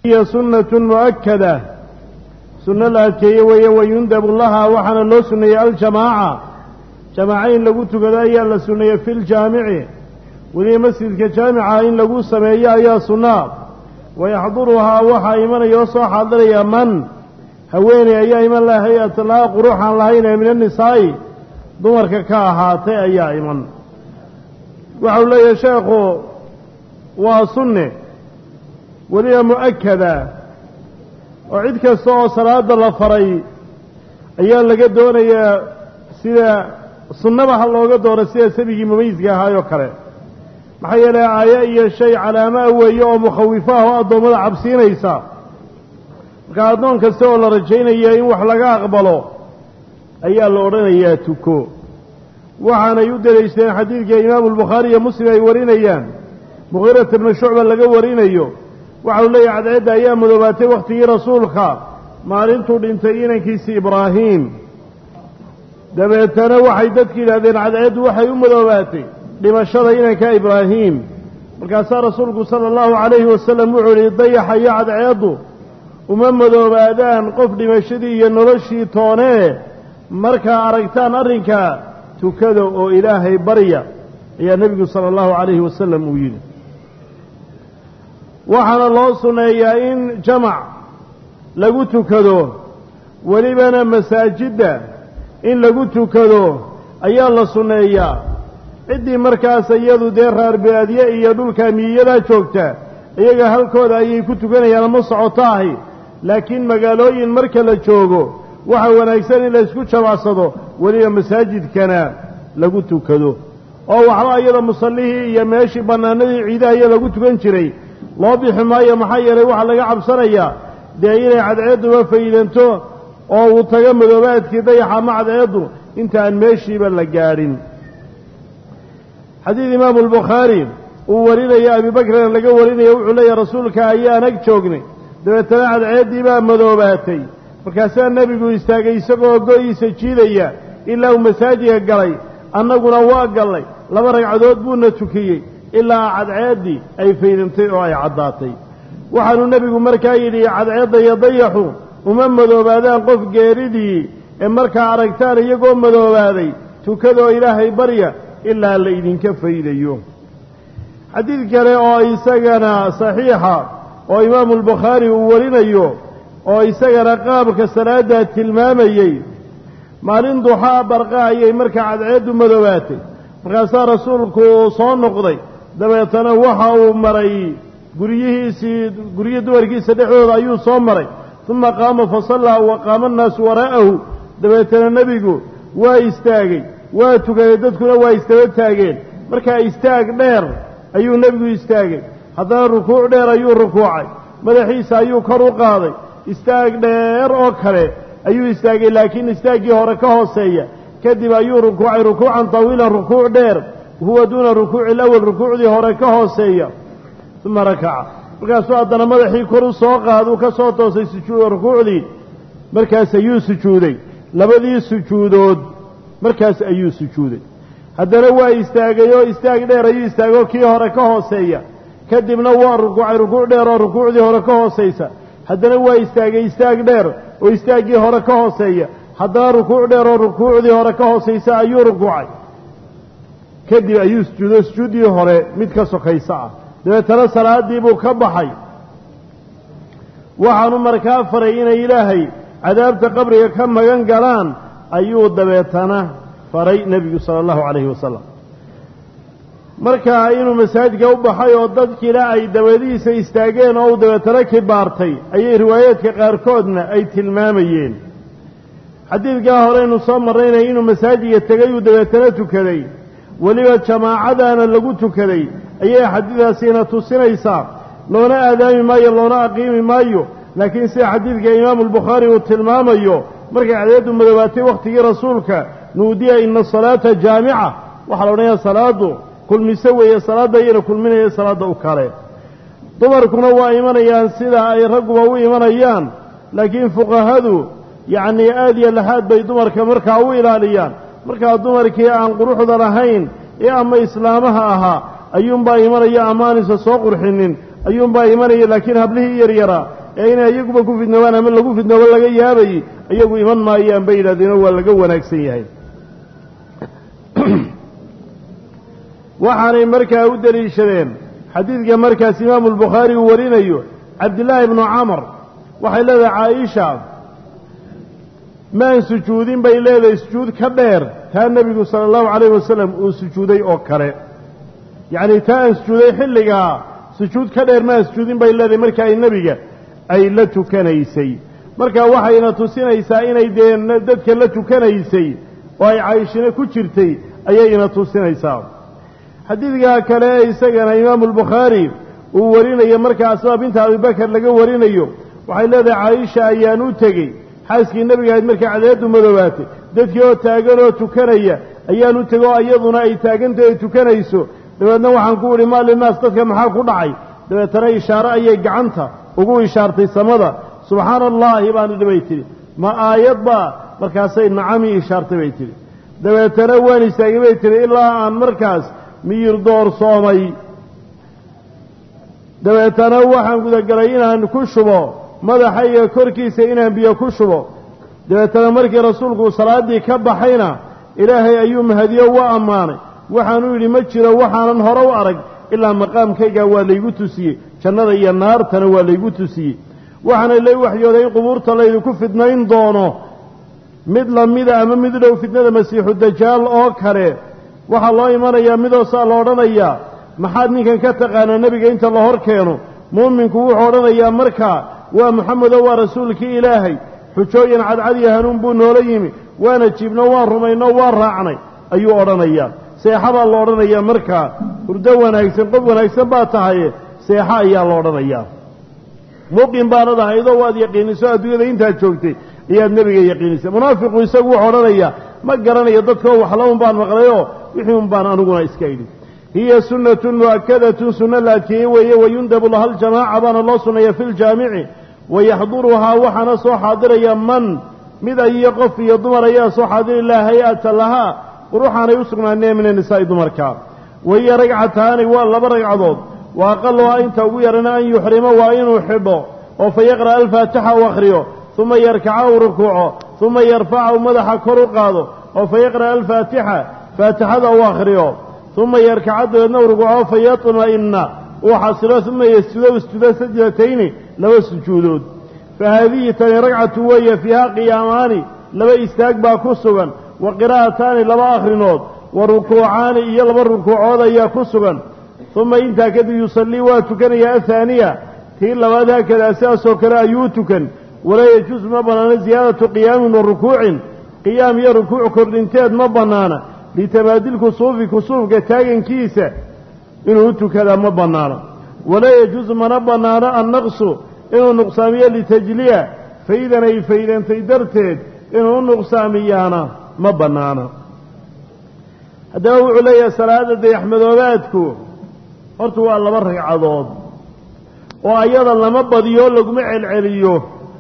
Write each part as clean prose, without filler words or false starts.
هي سنة مؤكدة سنة الأكية ويندب الله وحنا الله سنة الجماعة جماعين لقوت كذا الله سنة في الجامع ولي مسجد كجامعة إن لقوا سمايا يا سنة ويحضرها وحا إيمان يوصح حضر يا من هويني يا إيمان لا هي أطلاق روحا لهين من النساء دمرك كاهاتي يا إيمان وحول يا شيخ وسنة ولي مؤكدة وعدك الصلاة صلاة الفري أيام لقد دون يا سيدة سنة الله قد دون سيدة سبيك مميز هاي وكره maxay la aayay shay calaama weeyo mukhawifaaho adoomada cabsiinaysa marka adoon kasta oo la rajaynayo in wax laga aqbalo ayaa la oranayaa tuko waxaana yu daleysteen xadiidka Imaam al-Bukhari iyo Muslim ay warinayaan Mughira ibn Shu'ba laga warinayo waxa uu leeyahay cadceedda ayaa madoobaatay waqtigii rasuulka maalintuu dhintay inankiisa Ibraahim dabeetana waxay dadkii yiraahdeen cadceeddu waxay u madoobaatay dhimashada inanka Ibraahim markaasaa rasuulku sallallahu alayhi wasallam wuxuu yiri dayaxaya cadceeddu uma madoobaadaan qof dhimashadii iyo noloshii toonee markaa aragtaan arrinka tukada oo ilaahay barya ayaa nabigu sallallahu alayhi wasallam uu yiri waxaana loo suneeyaa in jamac lagu tukado walibana masaajidda in lagu tukado ayaa la suneeyaa ciddii markaas iyadu dee reer baadiye iyo dhulka miyada joogta iyaga halkooda ayay ku tukanayaan ama socotaahi laakiin magaalooyin marka la joogo waxa wanaagsan in la isku jawaasado waliba masaajidkana lagu tukado oo waxba iyada musallihii iyo meeshii banaanadii ciidaha iyo lagu tukan jiray loo bixi maayo maxaa yeelay waxa laga cabsanayaa dee inay cadceeduba faydanto oo uu taga madoobaadkii dayaxa ama cadceedu intaan meeshiiba la gaadhin حديث إمام البخاري وورينا يا أبي بكر لقى ورينا وعلي رسولك أيانك جوجني دوتنا عد عيد إمام مذوباتي فكاسان النبي يقول يستاقي يسقوا وقوي يسجيلي إلا ومساجي قلي أنا قرواء قلي لما رقعدود بونا تكيي إلا عد عيدي أي فينمتي أي عضاتي وحنو النبي يقول مركايلي عد عيد يضيحوا ومن مذوباتان قف قيريدي مركا عرقتان يقوم مذوباتي تكذو إلهي بريا إلا اللي كفيد اليوم حديث كله أو يسجنا صحيحة أو إمام البخاري وورينا اليوم أو يسجنا قابك السنادة تلمامي مالين ضحى برقاء مركع عد مذواتي فقال رسولك صون نقضي دم يتنوح ومري قريه دوركي سدحوه أيو صون مري ثم قام فصلى وقام الناس وراءه دم يتنى النبي ويستاقي وتكادتكنا وايستوت تاجين مركا يستاق دير أيو نبي يستاق هذا الركوع دير أيو ركوعي مدحيس أيو كرو قاضي يستاق دير أوكره أيو يستاق لكن يستاقي هركه سيء كذب أيو ركوعا طويلا ركوع دير وهو دون الركوع الأول ركوع دي هركه سيء ثم ركع مركا سؤالنا مدحي كرو سوق هذا كصوته سيسجود ركوع دي مركا سيو سجودي لبدي سجودود markaas ayuu sujuuday haddana waa istaagayo istaag dheer ayuu istaago kii hore ka hooseeya kadibna waa rukuuc dheer oo rukuucdii hore ka hooseysa haddana waa istaagay istaag dheer oo istaagii hore ka hooseeya haddana rukuuc dheer oo rukuucdii hore ka hooseysa ayuu rukuucay kadib ayuu sujuuday sujuudii hore mid ka sokaysa ah dabeetana salaadii buu ka baxay waxaanu markaa faray inay ilaahay cadaabta qabriga ka magan galaan ayuu dabeetana faray nabigu sallallahu alayhi wasallam markaa inuu masaajidka u baxay oo dadkiina ay dabadiisa istaageen oo dabeetana kibaartay ayay riwaayadka qaarkoodna ay tilmaamayeen xadiidka horeynu soo marnay inuu masaajidka tagay oo dabeetana tukaday waliba jamaacadana lagu tukaday ayay xadiidaasina tusinaysaa loona aadaami maayo loona aqiimi maayo laakiin si xadiidka Imaam al-Bukhari uu tilmaamayo markay cadeedu madoobaatay waqtigii rasuulka nuudiya inna salaata jaami'a waxa la odhanayaa salaadu kulmise weeye salaada ayayna kulminaya salaada u kale dumarkuna waa imanayaan sida ay ragguba u imanayaan laakiin fuqahadu yacni aad iyo lahaad bay dumarka markaa u ilaaliyaan markaa dumarkii aan quruxda lahayn ee ama islaamaha ahaa ayuunbaa imanaya amaanisa soo qurxinin ayuunbaa imanaya laakiin hablihii yaryara ee inay iyaguba ku fidnoobaan ama lagu fidnoobo laga yaabayay iyagu iman maayaan bay yidhahdeen waa laga wanaagsan yahay waxaanay markaa u deliishadeen xadiidka markaas imaamu albukhaari uu warinayo cabdillaahi ibnu camar waxay leedahay caaisha maan sujuudin bay leedahay sujuud ka dheer taa nebigu sala allahu calayhi wasalam uu sujuuday oo kale yacni taa aan sujuuday xilligaa sujuud ka dheer maan sujuudin bay leedahay marka ay nebiga ay la tukanaysay marka waxayna tusinaysaa inay dee dadka la tukanaysay oo ay caayishina ku jirtay ayayna tusinaysaa xadiidka kale ee isagana imaamu albukhaari uu warinayo markaa asmaa binta abibakar laga warinayo waxay leedahay caaisha ayaan u tegey xaaskii nebiga ahayd markay cadeedu madoobaatay dadkii oo taagan oo tukanaya ayaan u tegey oo iyaduna ay taagantay ay tukanayso dabeedna waxaan ku idhi maa linaas dadka maxaa ku dhacay dabeetana ishaare ayay gacanta ugu ishaartay samada subxaana allaahi baan idhi bay tidhi ma aayadba markaasay nacamii ishaartay bay tidhi dabeetana waan istaagay bay tidhi ilaa aan markaas miyir doorsoomay dabeetana waxaan gudagalay inaan ku shubo madaxayga korkiisa inaan biyo ku shubo dabeetana markii rasuulku salaaddii ka baxayna ilaahay ayuu mahadiyo u ammaanay waxaanu yidhi ma jiro waxaanan hore u arag ilaa maqaamkayga waa laygu tusiyey jannada iyo naartana waa laygu tusiyey waxaana lay waxyooday in qubuurta laydinku fidnayn doono mid lamida ama mid dhow fitnada masiixu dajaal oo kale waxaa loo imanayaa midoosaa la odhanayaa maxaad ninkan ka taqaanaa nebiga inta la hor keeno mu'minku wuxuu odhanayaa markaa waa moxamedo waa rasuulkii ilaahay xujooyin cadcad iyo hanuun buu noola yimi waana jiibno waan rumayno waan raacnay ayuu odhanayaa seexa baa la odhanayaa markaa hurdo wanaagsan qof wanaagsan baa tahaye seexa ayaa la odhanayaa muqin baanad ahaydoo waad yaqiiniso adduunyada intaad joogtay ayaad nebiga yaqiinisay munaafiqu isagu wuxuu odhanayaa ma garanayo dadkoo waxla un baan maqlayoo wixii un baan aniguna iska idhi hiya sunnatun mu'akadatun sunno la adkeeyey weeye wayundabu laha aljamaaca baana loo sunneeya fi ljaamici wayaxduruhaa waxaana soo xaadiraya man mid ayiyo qof iyo dumar ayaa soo xaadiri laa hay-ata lahaa quruxaanay u sugnaaneen min anisaa'i dumarka wahiya ragcataani waa laba ragcadood wa aqaluhaa inta ugu yarana an yuxrima waa inuu xidho oo fa yaqra'a alfaatixa u akhriyo uma yarkaca u rukuuco uma yarfaca u madaxa kor u qaado oo fa yaqra'a alfaatixa faatixada u akhriyo uma yarkaca dabeedna u rukuuco fa yatma'ina uu xasilo uma yasjudo isjudo sajdatayni laba sujuudood fa haadihi tani ragcatu weeye fiihaa qiyaamaani laba istaag baa ku sugan wa qiraa'ataani laba akhrinood wa rukuucaani iyo laba rukuucood ayaa ku sugan uma intaa kadib yusallii waa tukanayaa athaaniya tii labaad haakadaa sidaasoo kale ayuu tukan walaa yajuusu ma bannaana ziyaadatu qiyaamin wa rukuucin qiyaam iyo rukuuc kordhinteed ma bannaana litabaadil kusuufi kusuufka taagankiisa inuu u tukadaa ma bannaana walaa yajuusu mana bannaano annaqsu inuu nuqsaamiyo litajliya faydan ay faydantay darteed inuu u nuqsaamiyaana ma bannaana haddaba wuxuu leeyahay salaada dayaxmadoobaadku horta waa laba ragcadood oo ayada lama badiyo laguma celceliyo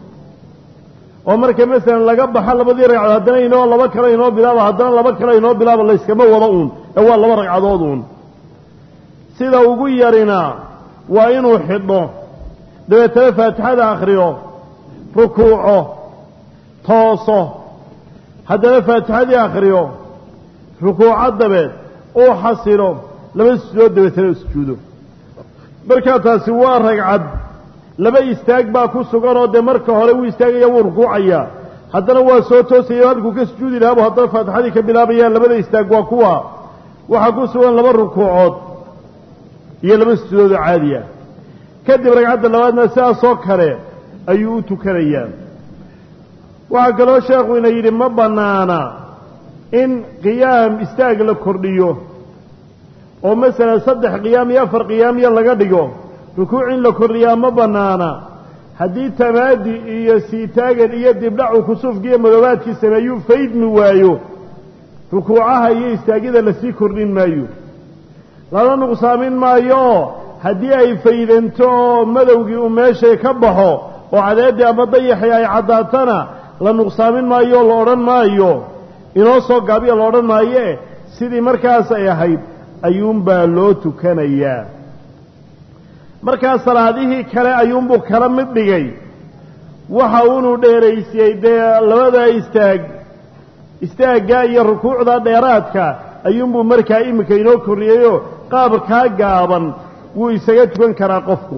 oo marka masalan laga baxo labadii ragcadood haddana inoo laba kale inoo bilaaba haddana laba kale inoo bilaaba layskama wado uun ee waa laba ragcadood uun sida ugu yarina waa inuu xidho dabeetana faatixada akhriyo rukuuco tooso haddana faatixadii akhriyo rukuuco dabeed uu xasilo laba sujuudood dabeetana sujuudo markaa taasi waa ragcad laba istaag baa ku sugan oo dee marka hore wuu istaagaya wuu rukuucayaa haddana waa soo toosaya halkuu ka sujuudi lahaabuu haddana faatixadii ka bilaabayaan labada istaag waa kuwa waxaa ku sugan laba rukuucood iyo laba sujuudood oo caadi ah kadib ragcadda labaadna sidaasoo kale ayuu u tukanayaa waxaa kaloo sheekhu ina yidhi ma bannaana in qiyaam istaag la kordhiyo oo masalan 3 qiyaam iyo 4 qiyaamiya laga dhigo rukuuc in la kordhiyaa ma bannaana haddii tamaadi iyo siitaagan iyo dibdhacu kusuufkiiyo madoobaadkii sameeyuu faydmi waayo rukuucaha iyo istaagyada lasii kordhin maayo lala nuqsaamin maayo haddii ay faydanto oo madowgii uu meeshay ka baxo oo cadeeddii ama dayaxii ay caddaatana la nuqsaamin maayo la odhan maayo inoo soo gaabiya la odhan maayoe sidii markaas ay ahayd ayuunbaa loo tukanayaa markaa salaadihii kale ayuunbuu kala mid dhigay waxa uunu dheeraysiyey dee labada istaagga iyo rukuucda dheeraadka ayuunbuu markaa iminka inoo korriyeyoo qaabkaa gaaban wuu isaga tukan karaa qofku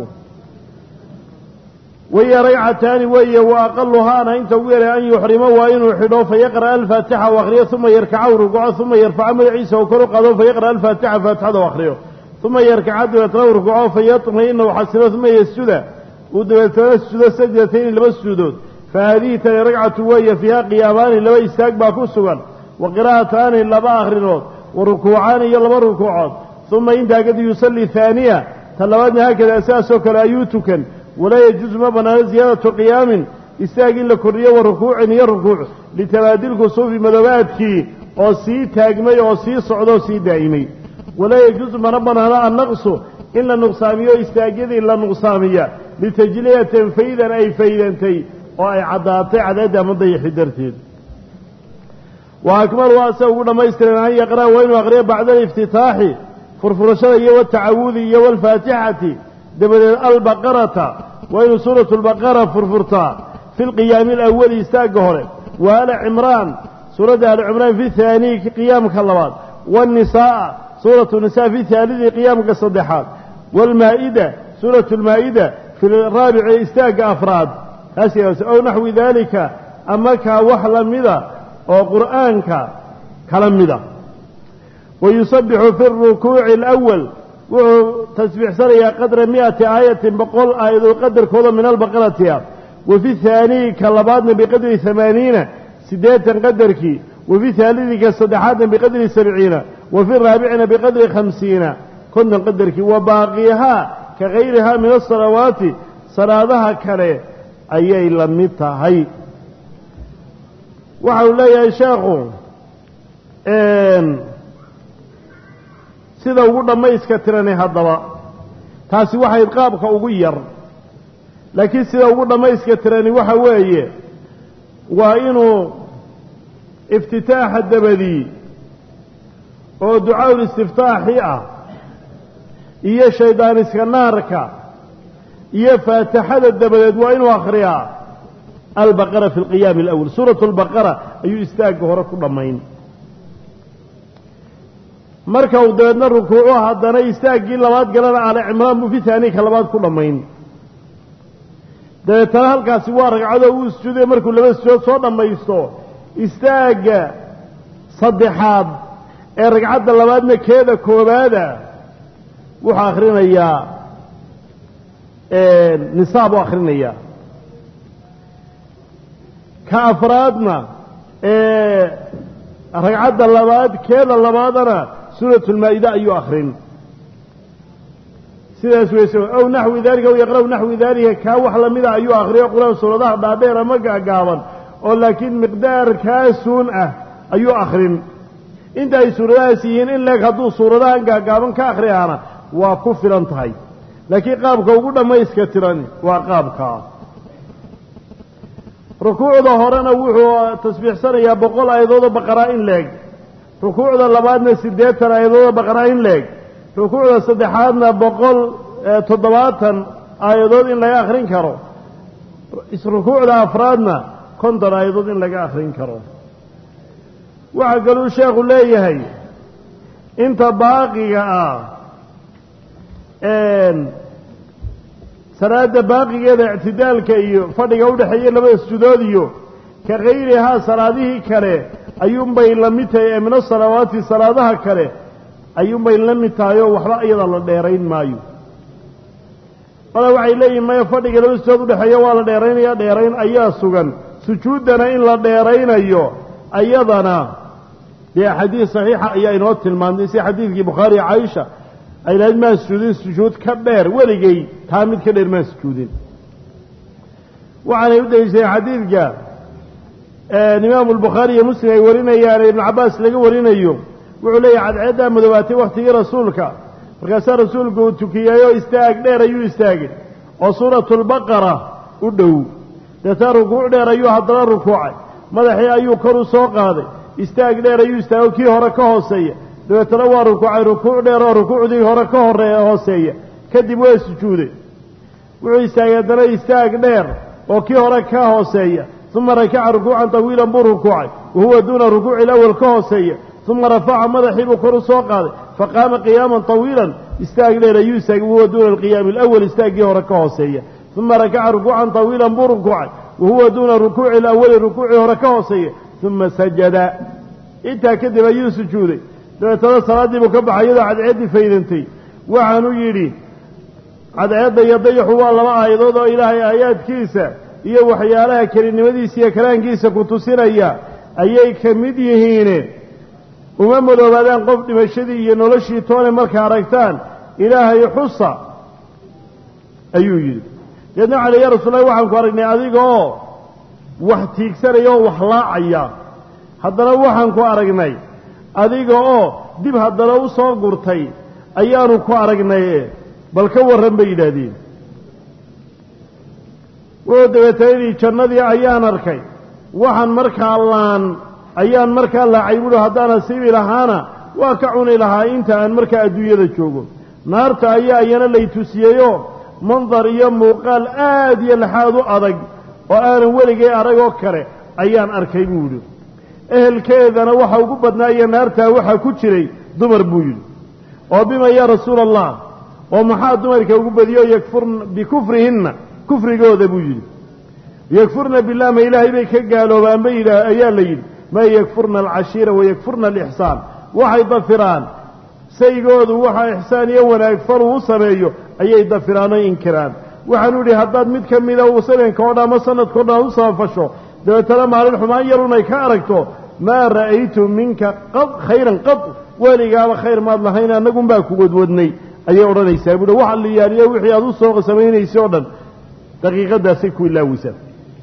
waya ragcataani weeye wa aqaluhaana inta ugu yaray an yuxrimo waa inuu xidho fayaqra'a alfaatixa u akhriyo uma yarkaca u rukuuco uma yarfaca magaciisa u kor u qaado fayaqra'a alfaatixa faatixada u akhriyo uma yarkaca dabeetana u rukuuco fayatma'ina u xasilo uma yasjuda uu dabeetana sujuudo sajdatayni laba sujuudood fa haadihi tani ragcatu weeye fiiha qiyaamaani laba istaag baa ku sugan wa qiraa'ataani laba akhrinood wa rukuucaani iyo laba rukuucood uma intaa kadib yusalli haaniya ta labaadna haakada saasoo kale ayuu tukan walaa yajuusu ma bannaano ziyaadatu qiyaamin istaag in la kordhiyo wa rukuucin iyo rukuuc litabaadil kusuufi madoobaadkii oo sii taagmay oo sii socdo oo sii daa'imay walaa yajuusu mana bannaano annaqsu in la nuqsaamiyo istaagyadii la nuqsaamiya litajliyatin faydan ay faydantay oo ay caddaatay cadaaddii ama dayaxi darteed wa akmalu waase ugu dhammaystiran an yaqra'a waa inuu aqriyo bacda aliftitaaxi furfurashada iyo watacawudi iyo waalfaatixati dabadeed albaqarata waa inuu suuratu albaqara furfurtaa fi lqiyaami alawali istaagga hore wa aala cimraan suuradda aali cimraan fi haaniyi qiyaamka labaad waannisaa'a suuratu nisaa fi haalidi qiyaamka saddexaad waalmaa'ida suuratu almaa'ida fi raabici istaagga afraad taas ow naxwi daalika ama kaa wax la mida oo qur'aanka kala mida wayusabixu fi rukuuci alawal wuxuu tasbiixsanayaa qadra 100 aayatin 100 aayadood qadarkooda min albaqarati wa fi haaniyi ka labaadna biqadri 80 sideetan qadarkii wa fi haalidi ka saddexaadna biqadri 70 wa fi raabicina biqadri 50 konton qadarkii wa baaqiyahaa ka gayrihaa min asalawaati salaadaha kale ayay la mid tahay waxa uu leeyahay sheekhu sida ugu dhammayska tirani haddaba taasi waxay qaabka ugu yar laakiin sida ugu dhammayska tirani waxa weeye waa inuu iftitaaxa dabadii oo ducaa-ul istiftaaxi ah iyo shaydaan iska naarka iyo faatixada dabadeed waa inuu akhriyaa albaqara fi alqiyaami alawal suuratu albaqara ayuu istaagga hore ku dhammayn marka uu dabeedna rukuuco haddana istaaggii labaad galana aali cimraan buu fi haaniyi ka labaad ku dhammayn dabeetana halkaasi waa ragcado uu sujuuday markuu laba sujood soo dhammaysto istaagga saddexaad ee ragcadda labaadna keeda koobaada wuxuu akhrinayaa nisaa buu akhrinayaa ka afraadna ragcadda labaad keeda labaadana suuratu lmaa-ida ayuu akrin sidaas weyse ow naxwi dalika aw yaqra'u naxwi dalika kaa wax lamida ayuu akriyo qur-aan suuradaha dhaadheer ama gaagaaban oo laakiin miqdaarkaasuun ah ayuu akrin inta ay suuradahaas yihiin in leeg hadduu suuradahan gaagaaban ka akhriyaana waa ku filan tahay laakiin qaabka ugu dhammayska tiran waa qaabkaa rukuucda horena wuxuu tasbiixsanayaa 100 aayadood oo baqara in leeg rukuucda labaadna 80 aayadood oo baqara in leeg rukuucda saddexaadna 170 aayadood in laga akhrin karo rukuucda afraadna 50 aayadood in laga akhrin karo waxaa kaluu sheekhu leeyahay inta baaqiga ah salaada baaqigeeda ictidaalka iyo fadhiga u dhexeeya labada sujuudood iyo ka gayrihaa salaadihii kale ayuunbay la mid tahay ee min asalawaati salaadaha kale ayuunbay la mid tahay oo waxba iyada la dheerayn maayo mala waxay leeyihin maya fadhiga laba sujuudood udhexeeya waa la dheeraynaya dheerayn ayaa sugan sujuuddana in la dheeraynayo ayadana dee xadiis saxiixa ayaa inoo tilmaantay si xadiidkii bukhaari iyo caaisha ay lahayd maan sujuudin sujuud ka dheer weligay taa mid ka dheer maan sujuudin waxaanay u daliishaday xadiidka imaamu albukhaari iyo muslim ay warinayaan ibnu cabbaas laga warinayo wuxuu leeyahay cadceeddaa madoobaatay wakhtigii rasuulka markaasaa rasuulku uu tukiyey oo istaag dheer ayuu istaagay oo suuratulbaqara u dhow deetaa rukuuc dheer ayuu haddana rukuucay madaxii ayuu kor u soo qaaday istaag dheer ayuu istaagay kii hore ka hooseeya dabeetana waa rukuucay rukuuc dheer oo rukuucdii hore ka hooseeya kadib waa sujuuday wuxuu istaagay haddana istaag dheer oo kii hore ka hooseeya uma rakaca rukuucan tawiilan buu rukuucay wahuwa duuna rukuuci alawal ka hooseeya uma rafaca madaxii buu kor u soo qaaday faqaama qiyaaman tawiilan istaag dheer ayuu istaagay wahuwa duuna alqiyaami alawal istaaggii hore ka hooseeya uma rakaca rukuucan tawiilan buu rukuucay wahuwa duuna rukuuci alawali rukuucii hore ka hooseeya uma sajada intaa kadib ayuu sujuuday dabeetana salaaddii buu ka baxay iyadoo cadceeddii faydantay waxaanuu yidhi cadceedda iyo dayaxu waa laba aayadood oo ilaahay aayaadkiisa iyo waxyaalaha kelinimadiisa iyo kalaankiisa ku tusinaya ayay ka mid yihiine uma madoobaadaan qof dhimashadii iyo noloshii toone markaa aragtaan ilaahay xusa ayuu yidhi deedna waxaa ya rasuulallahi waxaan ku aragnay adiga oo wax tiigsanaya oo wax laacaya haddana waxaan ku aragnay adiga oo dib haddana u soo gurtay ayaanu ku aragnay bal ka warran bay yidhaahdeen wuxuu dabeetay inii jannadii ayaan arkay waxaan markaa ayaan markaa laacay buuhi haddaan asiibi lahaana waa ka cuni lahaa inta aan markaa adduunyada joogo naarta ayaa iyana lay tusiyeyoo mandar iyo muuqaal aad iyo laxaad u adag oo aanan weligay arag oo kale ayaan arkay buu yidhi ehelkeedana waxa ugu badnaaya naartaa waxaa ku jiray dumar buu yidhi oo bima yaa rasuula allah oo maxaa dumarka ugu badiyo yakfurna bikufrihinna kufrigooda buu yidhi yakfurna billah ma ilaahay bay ka gaaloobaan bay ayaa la yidhi ma yakfurna alcashiira wayakfurna alixsaan waxay dafiraan saygoodu waxa ixsaan iyo wanaag faluu u sameeyo ayay dafiraan oo inkiraan waxaanu idhi haddaad mid ka mida uu sanadka oo dhan ama sanadkao dhan u sabafasho dabeetana maalin xumaan yarun ay ka aragto maa ra'aytu minka qad khayran qad weligaaba khayr maad lahayn annagunbaa ku wadwadnay ayay odhanaysaa buuhi waxa la yaaliyo wixii aad u soo samaynaysay oo dhan daqiiqadaasay ku ilaawisaa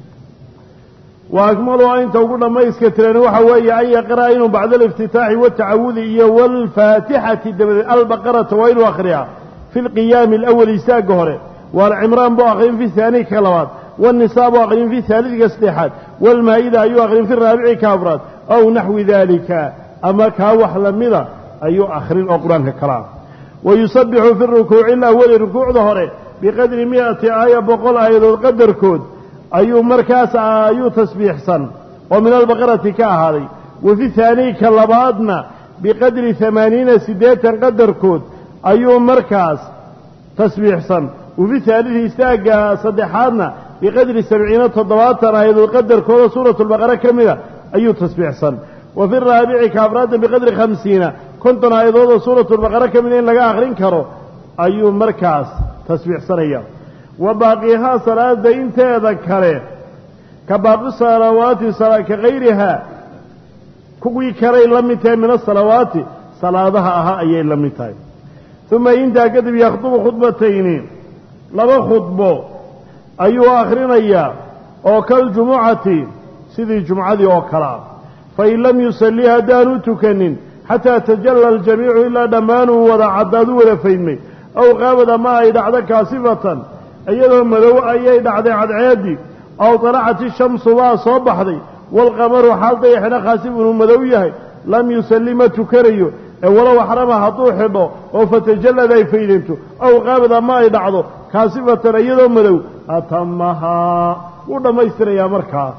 wa akmaluhaa inta ugu dhammayska tirani waxa weeye an yaqra'a inuu bacda aliftitaaxi watacawudi iyo waalfaatixati dabadeed albaqarata waa inuu akhriyaa fi lqiyaami alawali istaagga hore waalcimraan buu aqrin fi haani ka labaad والنساء buu aqrin fi haalidka saddexaad waalmaa-ida ayuu aqrin fi raabici ka afraad aw naxwi daalika ama kaa wax lamida ayuu akhrin oo qur-aanka kalaa wayusabixu fi rukuuci alawali rukuucda hore biqadri 100 aaya 100 aayadood qadarkood ayuu markaas ayuu tasbiixsan oo min albaqarati ka ahaaday wa fi haani ka labaadna biqadri 80 qadarkood ayuu markaas tasbiixsan وفي ثالث استاجا صدحاتنا بقدر 70 تضواتر هذا القدر كل سورة البقرة كاملة أي تسبيح صن وفي الرابع كافرات بقدر 50 كنتنا أيضا سورة البقرة كاملة لقى آخرين كرو أي مركز تسبيح صنية وباقيها صلاة دين تذكره كباقي الصلوات صلاة كغيرها كوي كري لمتين من الصلوات صلاتها أها أي لمتين ثم إنت كذب يخطب خطبتين laba khudbo ayuu akhrinayaa oo kal jumucati sidii jumcadii oo kala fain lam yusalli haddaanu tukanin xataa tajalla aljamiicu ilaa dhammaanuu wada caddaadu wada faydmay aw qaabada ma ay dhacdo kaasifatan iyadoo madow ayay dhacday cadceeddii aw talacat ishamsu baa soo baxday waalqamaru xaal dayaxna khaasif inuu madow yahay lam yusalli ma tukanayo ee walow xarama hadduu xidho oo fatajallad ay faydanto aw qaabada ma ay dhacdo kaasifatan iyadoo madow atamahaa wuu dhammaystirayaa markaa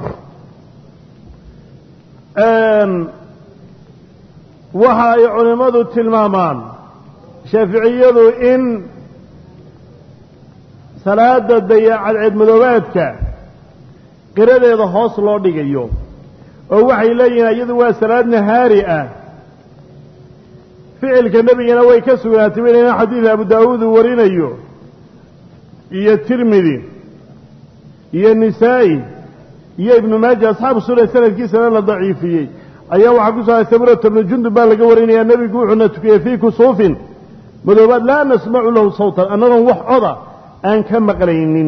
waxa ay culimmadu tilmaamaan shaaficiyadu in salaada cadceed madoobaadka qiradeeda hoos loo dhigayo oo waxay leeyihiin iyadu waa salaad nahaari ah ficilka nebigana way ka sugnaatay weynayna xadiid abu daawuud uu warinayo iyo tirmidi iyo nisaa'i iyo ibnu maaja asxaabu sunan sanadkiisana la daciifiyey ayaa waxaa ku soo samurata ibnu jundub baa laga warinayaa nebigu wuxuuna tukiyey fii kusuufin madoobaad laa nasmacu lahu sawtan annagoon wax coda aan ka maqlaynin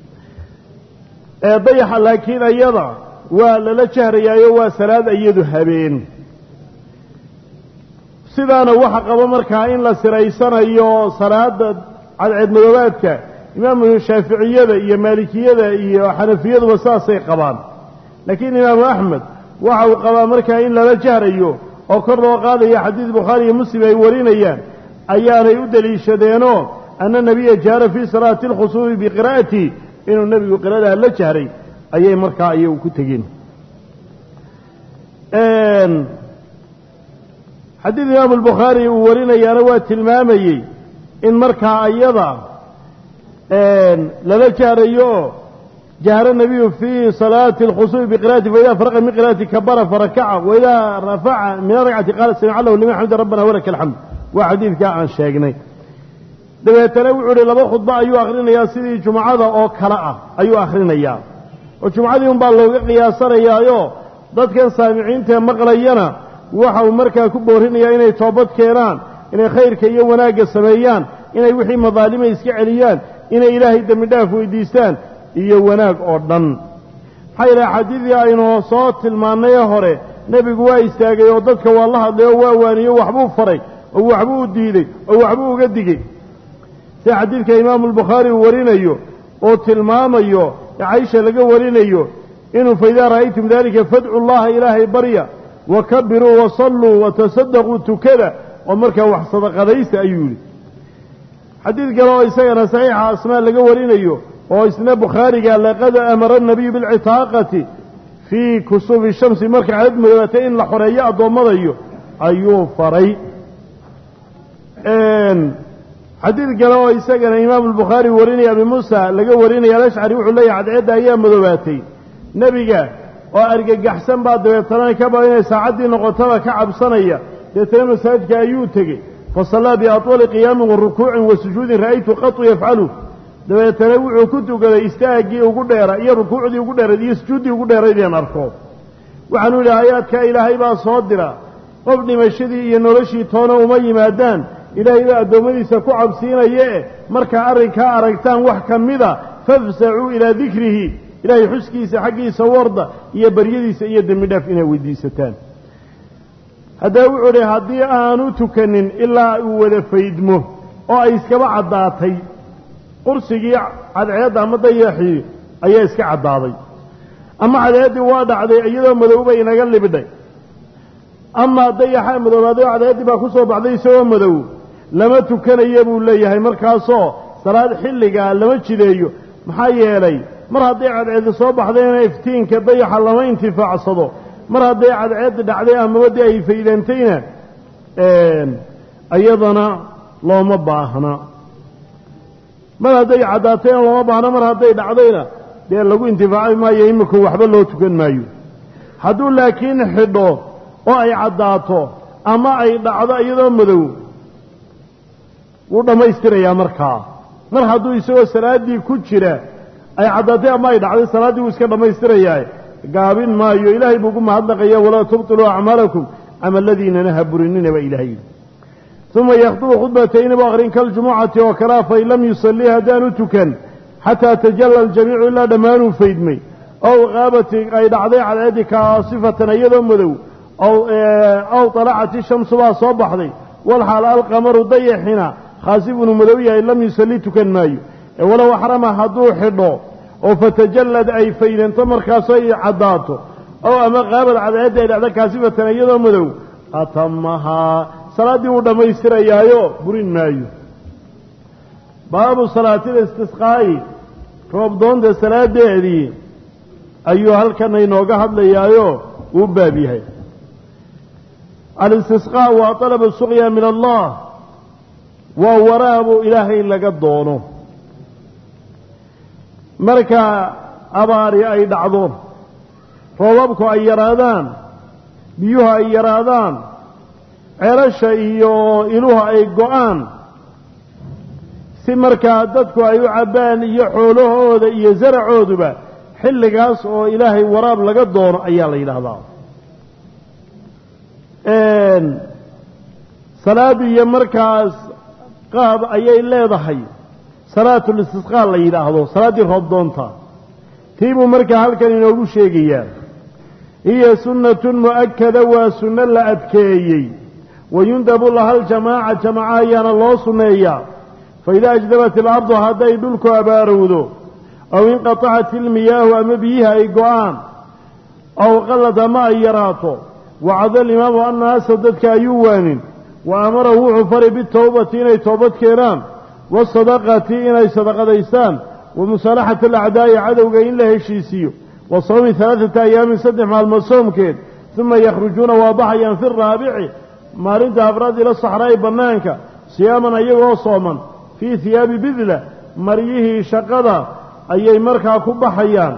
dayaxa laakiin ayada waa lala jahrayaayo waa salaad iyadu habeen sidaana waxa qaba markaa in la siraysanayo salaada cadceed madoobaadka imaamu shaaficiyada iyo maalikiyada iyo xanafiyaduba saasay qabaan laakiin imaamu axmed waxa uu qabaa markaa in lala jahrayo oo kor loo qaadaya xadiid bukhaari iyo muslim ay warinayaan ayaanay u daliishadeenoo أن النبي جهر في صلاة الخصوم بقراءته إنه النبي قراءة لا جهري أي مركع أي وكتجين. حديث الإمام البخاري ورنا يا رواه المامي إن مركع أيضا لا جهريه جهر النبي في صلاة الخصوم بقراءته فإذا فرغ من قراءته كبر فركع وإذا رفع من ركعة قال سمع الله لمن حمد ربنا ولك الحمد. وحديث كان عن شيخنا dabeetana wuxuu yidhi laba khudba ayuu akhrinayaa sidii jumcada oo kale ah ayuu akhrinayaa oo jumcadii unbaa looga qiyaasanayaayo dadkan saamiciinta maqlayana waxa uu markaa ku boorinayaa inay toobad keenaan inay khayrka iyo wanaagga sameeyaan inay wixii madaalima iska celiyaan inay ilaahay dembi dhaaf weydiistaan iyo wanaag oo dhan maxaa yeelay xadiidii aynu soo tilmaannay hore nebigu waa istaagay oo dadka waa la hadlay oo waa waaniyey waxbuu faray oo waxbuu u diiday oo waxbuu uga digay si xadiidka imaamu albukhaari uu warinayo oo tilmaamayo caisha laga warinayo inuu faidaa ra'aytum dalika fadcu llaha ilaahay barya wakabiruu wasalluu watasadaquu tukada oo markaa wax sadaqadaysta ayuu yidhi xadiid kale oo isagana saxiixa asmaa laga warinayo oo isna bukhaariga laqad amara annabiyu bilcitaaqati fii kusuufi shamsi marka cadad madoobatay in la xoreeyo addoommadayo ayuu faray xadiid kale oo isagana imaamu albukhaari warinaya abi muusa laga warinaya alashcari wuxuu leeyahay cadceedda ayaa madoobaatay nebiga oo argagaxsan baa dabeetana ka baa inay saacaddii noqotaba ka cabsanaya deetana masaajidka ayuu tegey fasallaa biatwali qiyaamin wa rukuucin wa sujuudin ra'aytu qatu yafcalu dabeetana wuxuu ku tukaday istaaggii ugu dheera iyo rukuucdii ugu dheerayd iyo sujuuddii ugu dheeraydeen arko waxaanu yidhi aayaadka ilaahay baa soo dira qof dhimashadii iyo noloshii toona uma yimaadaan ilaahay baa addoommadiisa ku cabsiinaye markaa arrinkaa aragtaan wax ka mida fafsacuu ilaa dikrihi ilaahay xuskiisa xaggiisa warda iyo baryadiisa iyo dembi dhaaf inay weydiisataan haddaba wuxuu idhi haddii aanu tukanin ilaa uu wada faydmo oo ay iskaba caddaatay qursigii cadceedda ama dayaxii ayaa iska caddaaday ama cadceeddii waa dhacday iyadoo madowbay inaga libidhay ama dayaxa madoobaadoo cadceeddii baa ku soo baxday isagoo madow lama tukanayo buu leeyahay markaasoo salaad xilligaa lama jideeyo maxaa yeelay mar hadday cadceeddi soo baxdayna iftiinka dayaxa lama intifaacsado mar hadday cadceeddi dhacday amaba dee ay faydantayna iyadana looma baahna mar hadday caddaatayna looma baahna mar hadday dhacdayna dee lagu intifaaci maayo iminku waxba loo tukan maayo hadduu laakiin xidho oo ay caddaato ama ay dhacdo iyadoo madow wuu dhammaystirayaa markaa mar hadduu isagoo salaaddii ku jira ay caddaatay ama ay dhacday salaaddii wuu iska dhammaystirayaa gaabin maayo ilaahay buu ugu mahadnaqaya walaa tubtiluu acmaalakum camalladiinana ha burinina baa ilaahay yidhi uma yakhdubu khudbatayni buu akhrin kaljumucati oo kalea fain lam yusallii haddaanu tukan xataa tajalla aljamiicu ilaa dhammaanuu faydmay ow qaabati ay dhacday cadceeddii kaasifatan iyadoo madow aw talacati shamsu baa soo baxday walxaal alqamaru dayaxina khaasifunu madow yahay lam yusallii tukan maayo walow axrama hadduu xidho oo fatajallad ay faydanto markaasoo ay caddaato ow ama qaabad cadceedda ay dhacdo kaasifatan iyadoo madow atamahaa salaaddii wuu dhammaystirayaayo burin maayo baabu salaatil istisqaa'i roobdoonta salaadeedii ayuu halkana inooga hadlayaayo uu baab yahay alistisqaa waa talabu suqya min allah waa waraabu ilaahay laga doono marka abaari ay dhacdo roobabku ay yaraadaan biyuhu ay yaraadaan ceelasha iyo iluhu ay go'aan si markaa dadku ay u cabbaan iyo xoolahooda iyo saracooduba xilligaas oo ilaahay waraab laga doono ayaa la yidhaahdaa salaad iyo markaas qaab ayay leedahay salaatul istisqaa la yidhaahdo salaaddii roob doonta tii buu markaa halkan inoogu sheegayaa hiya sunnatun mu'akkada waa sunno la adkeeyey wayundabu laha aljamaaca jamaaca ayaana loo sunneeyaa faidaa ajdabat ilardu hadday dhulku abaarowdo aw inqatacat ilmiyaahu ama biyihi ay go'aan aw qallad ama ay yaraato wacada alimaamu annaasa dadka ayuu waanin wa amarahu wuxuu faray bitawbati inay toobad keenaan والصدقة إن صدقة ومصالحة الأعداء عدو إن له الشيسي وصوم 3 أيام 6 مع المصوم كيد ثم يخرجون وضحيا في الرابع مارنت أفراد إلى الصحراء بنانك صياما أيها وصوما في ثياب بذلة مريه شقضة أي مركع كبحيان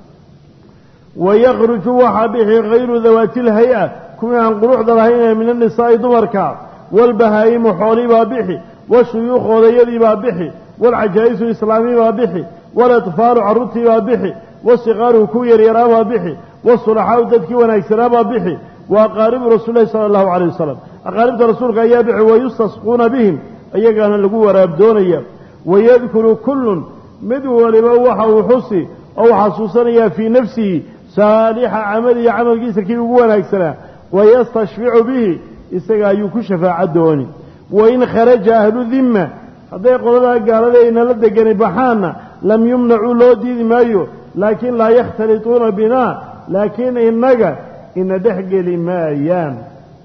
ويخرج وحبه غير ذوات الهيئة كما عن قروح ذلهين من النساء دمركع والبهائم حولي بابحي والشيوخ وذيذي بابحي والعجائز الإسلامي بابحي والأطفال عرضي بابحي والصغار كوير يرى بابحي والصلحاء ددك ونكسنا بابحي وأقارب رسول الله صلى الله عليه وسلم أقارب رسولك أيابحي ويستصقون بهم أيقانا لقوة رابدونيا ويذكر كل مدو لموحى وحصي أو حصوصانيا في نفسه صالح عمل قيسا كي يقوانا اكسنا ويستشفع به استقى يكشف عدوني وإن خرج أهل الذمة هذا يقول الله قال لي إن لدقني بحانا لم يمنعوا له ديد مايو لكن لا يختلطون بنا لكن إن دحق لما أيام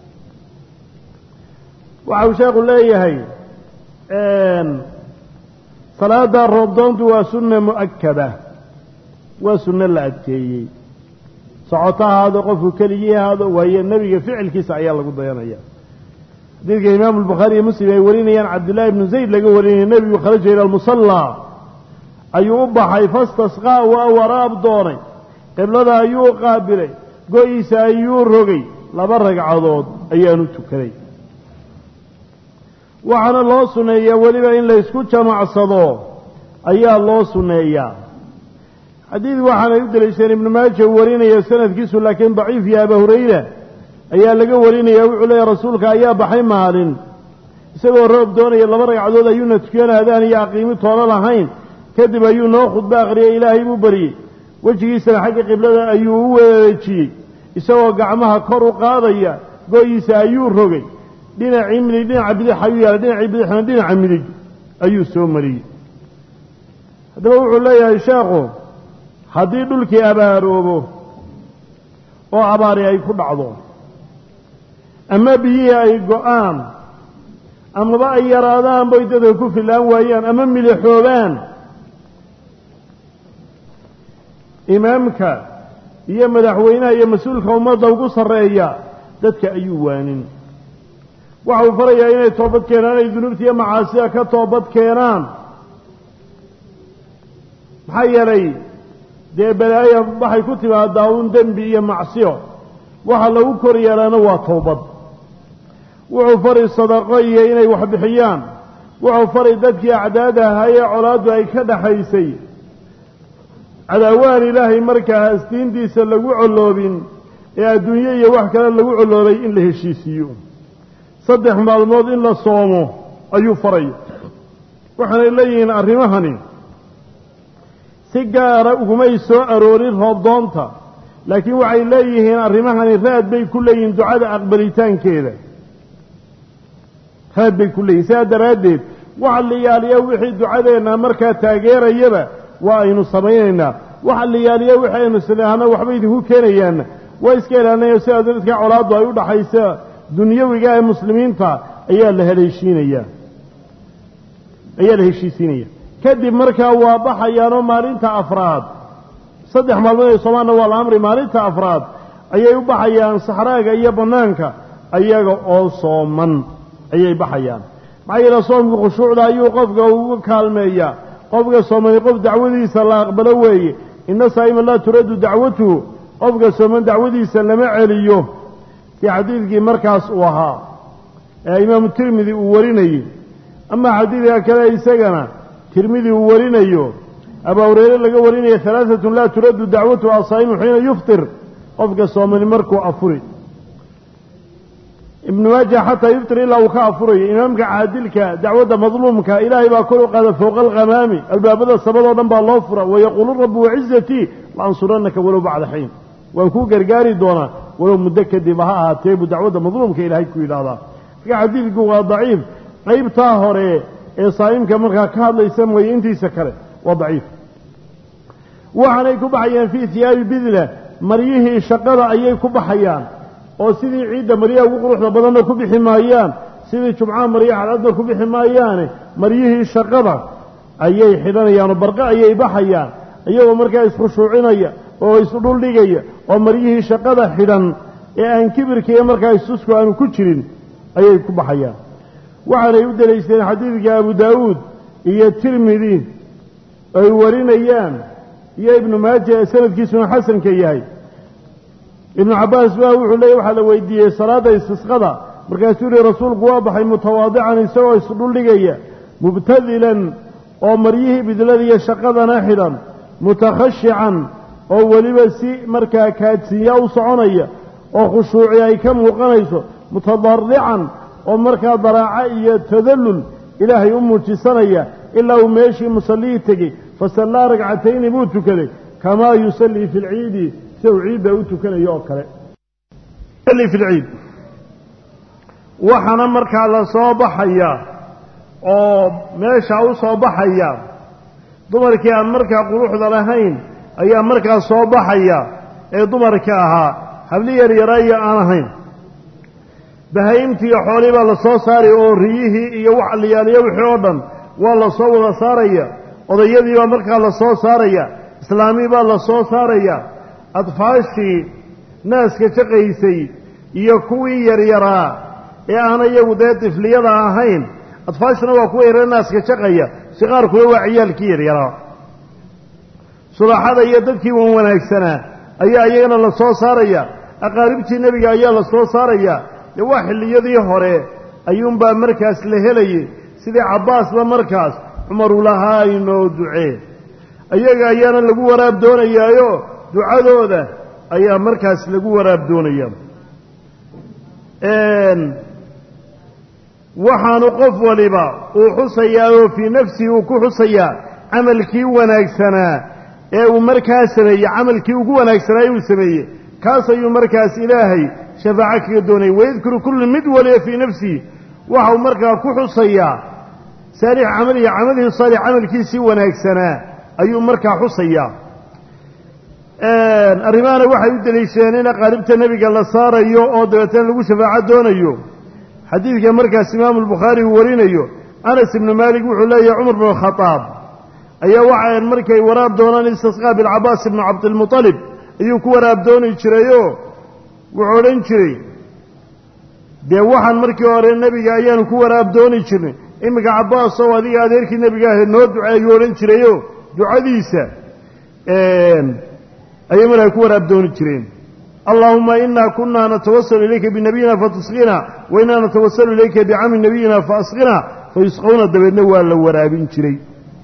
وعوشاق الله يهي صلاة الرمضان وسنة مؤكدة وسنة الأدكية صعوتها هذا قف كليه هذا وهي النبي فعل كيسا عيال الله قد يانا ذلك إمام البخاري مسلم يورينا عبد الله بن زيد لقى ورينا النبي وخرج إلى المصلى أيوب بحي فاستصغى ووراب دوني قبل هذا أيوب قابلي قويس أيوب رقي لبرق عضوض أيانو تكري وعن الله سنية ولبا إن لا يسكتش مع الصدو أيها الله سنية حديث وحنا يبدل إشان ابن ماجه ورينا يا سند كيسو لكن ضعيف يا أبا هريرة أيها لقى ورينا يا رسولك أيها بحي مالين يسوى الرب دوني يلا برق عضوض أيونا تكيانا هذان يا قيمة طوال لهين كذب أيو ناخذ باغري إلهي مبري وجهيسا حق قبلة أيو ويجي يسوى قعمها كرو قاضية قويسا أيو رقي دين عمري دين عبد حيويا دين عبد حمد دين عمري أيو سومري هذا هو الله يا شاخو حديد لك أباروبه وعباري أي كل عضو أما به أي قرآن أما بأي يرادان بيتدكو في الأنويان أما ملحوبان إمامك هي مدحوينها هي مسؤولك ومضى وقصر رأيها ذاتك أيوان وحو فريا إنه توبت كينان أي ذنوبتي معاسيها كتوبت كينان محيا لي دي بلايا بحي كتبها داون دنبي معصيه وحلو كوريا لنا توبت وحو فري الصدقية إنه وحبحيان وحو فري ذاتك أعدادها هي عراد أي كدحيسي عدوان إلهي مركها استين ديسا لقو علوبين يا الدنيا وحكا لقو علوبين إن له الشيسيون صدح معلومات إن لا صومه أيو فري وحنا إليين أرمهني سيقارا وقميسو أروري الرابضانتا لكن وحي إليين أرمهني راد بي كلين دعاء أقبليتان كذا راد بي كلين سيادة رادت وحالي يالي وحي دعاء مركا تاقير يبا وأينو صمينا وحالي يالي وحي نسلهنا وحبيده كينيان وإسكيلنا يسادتك عراد ويوضا حيسا دنيوي مسلمين أيها لهليشينيا أيها لهيشيسينيا كدب مركا واضح أيانو مالينتا أفراد صدح مالين يصمان والأمر مالينتا أفراد أيها يبح أيان صحراء أيها بنانكا أيها أصومن أيها يبح أيان معي رسولك خشوع لا يوقفك وكالمية قفك صومن يقف دعوذي سلا أقبلوه إن صائم الله ترد دعوته قفك صومن دعوذي سلم عليه في حديث مركز وها إمام الترمذي وريني أما حديث هكذا يسجنا الترمذي وريني أبا هريرة لقى وريني 3 لا ترد دعوته الصائم حين يفطر قفك صومن مركو أفري ابن ماجه حتى يفطر إلا وكأفري إمامك عادلك دعوة مظلومك إلهي باكله قد فوق الغمام الباب ذا الصبر ودنبا الله فرى ويقول الرب وعزتي لأنصرنك ولو بعد حين وانكو قرقاري دونا ولو مدكد بها تيب دعوة مظلومك إلهي كو إلى الله في حديثك ضعيف قيب طاهر صائمك مركا كهذا يسمى انتي سكره وضعيف وعنيك بحيان في ثياب بذلة مريه شقر أيك بحيان oo sidii ciida mariya ugu quruxda badan ku bixi maayaan sidii jumcaha maryo cadcadna ku bixi maayaane maryihii shaqada ayay xidhanayaanoo barqa ayay baxayaan iyagoo markaa iskhushuucinaya oo isdhuldhigaya oo maryihii shaqada xidhan ee aan kibirka iyo markaa istusku aanu ku jirin ayay ku baxayaan waxaanay u dalaysteen xadiidka abu daawuud iyo tirmidi ay warinayaan iyo ibnu maaja ee sanadkiisuna xasanka yahay ibnu cabbaas baa wuxuu leeyay waxaa la weydiiyey salaadda istisqada markaasuu yihi rasuulku waa baxay mutawaadican isagoo isdhuldhigaya mubtadilan oo maryihii bidlada iyo shaqadana xidhan mutakhashican oo weliba si markaa kaadsinya u soconaya oo khushuuci ay ka muuqanayso mutadarrican oo markaa daraaco iyo tadallul ilaahay u muujisanaya ilaa uu meeshii musallihii tegey fasallaa ragcatayni buu tukaday kamaa yusallii fi lciidi si uu ciidda u tukanayo oo kale yusalli fi lciid waxaana markaa la soo baxaya oo meesha u soo baxaya dumarkii aan markaa quruxda lahayn ayaa markaa soo baxaya ee dumarka ahaa habli yaryaraayo aan ahayn bahaymtii iyo xoolii baa la soo saaray oo riyihii iyo wax liyaaliyo wixii oo dhan waa la soo wada saaraya odayadii baa markaa la soo saaraya islaamii baa la soo saaraya adfaashii naaska jaqaysay iyo kuwii yaryaraa ee aan iyagu dee tifliyada ahayn adfaashuna waa kuwa yaryar naaska jaqaya siqaarkuna waa ciyaalkii yaryaraa sulaxada iyo dadkii wan wanaagsanaa ayaa iyagana la soo saaraya aqaaribtii nebiga ayaa la soo saaraya dee waa xilliyadii hore ayuunbaa markaas la helayay sidii cabbaasba markaas cumaru lahaa inoo ducee iyaga ayaana lagu waraab doonayaayo ducadooda ayaa markaas lagu waraab doonaya waxaanu qof waliba uu xusayaa oo fii nafsihi uu ku xusayaa camalkii wanaagsanaa ee uu markaa sameeyey camalkii ugu wanaagsanaa uu sameeyey kaas ayuu markaas ilaahay shafaaco kaga doonayay wayadkuru kullu mid waliba fii nafsihi waxau markaa ku xusayaa saalix camalihi camalihi saalix camalkiisii wanaagsanaa ayuu markaa xusayaa arrimahana waxay u deliishadeen in aqaaribta nebiga la saarayo oo dabeetana lagu shafaaco doonayo xadiidka markaas imaamu albukhaari uu warinayo anas ibnu maalik wuxuu leeyahay cumar bnu khadaab ayaa waxaen markay waraab doonaan istisqaa bilcabaas ibnu cabdilmutalib ayuu ku waraab dooni jirayoo wuxuu odhan jiray dee waxaan markii hore nebiga ayaanu ku waraab dooni jirnay iminka cabbaas oo adiga adeerkii nebiga ahayd noo duce ayuu odhan jirayoo ducadiisa ayay markaa ku waraab dooni jireen allaahuma inaa kunaa natawasalu ilayka binabiyina fatusqina wa inaa natawasalu ilayka bicami nabiyina faasqina fayusqawna dabeedna waa la waraabin jiray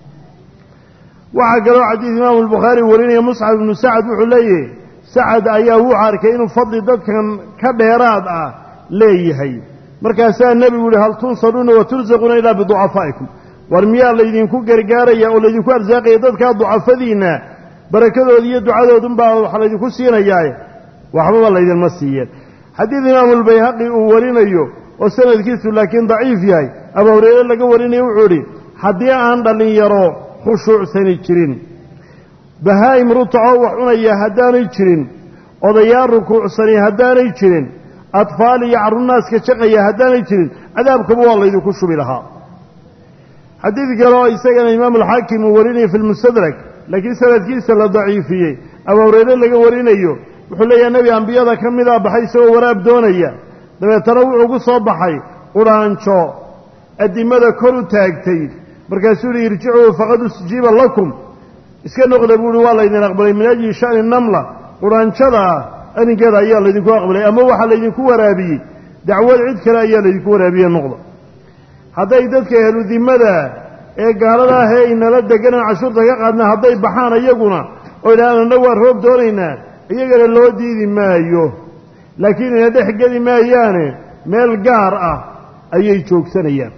waxaa kaloo xadiid imaamu albukhaari warinaya muscab ibnu sacad wuxuu leeyahay sacad ayaa wuxuu arkay inuu fadli dadkan ka dheeraad ah leeyahay markaasaa nebigu yihi hal tunsaruuna wa tursaquuna ilaa biducafaa'ikum war miyaa laydinku gargaaraya oo laydinku arsaaqaya dadkaa ducafadiinna barakadooda iyo ducadoodunbaa waxaa laydinku siinayaaye waxbaba laydinma siiyeen xadiid imaamu albayhaqi uu warinayo oo sanadkiisu laakiin daciif yahay abaa hureyre laga warinayo wuxuu idhi haddii aan dhallinyaro khushuucsani jirin bahaa'im rutacoo wax cunaya haddaanay jirin odayaal rukuucsani haddaanay jirin atfaal iyo carruurnaaska jaqaya haddaanay jirin cadaabkaba waa laydinku shubi lahaa xadiid kale oo isagana imaamu alxaakim uu warinayo fi lmustadrak laakiin sanadkiisa la daciifiyey abaa hureyre laga warinayo wuxuu leeyahay nebi ambiyada ka midaa baxay isagoo waraab doonaya dabeetana wuxuu ku soo baxay qudhaanjo addimada kor u taagtay markaasuu yihi irjicuu faqad ustijiiba lakum iska noqda buu uhi waa laydin aqbalay min ajli sha'ni namla qudhaanjada arrinkeeda ayaa laydinku aqbalay ama waxaa laydinku waraabiyey dacwad cid kale ayaa laydinku waraabiye noqda hadday dadka ehludimada ee gaalada ah ee inala deganaan cashuurta ka qaadna hadday baxaan iyaguna oo idhahaan anna waa roob doonaynaa iyagana loo diidi maayo laakiin ina dhex geli maayaane meel gaar ah ayay joogsanayaan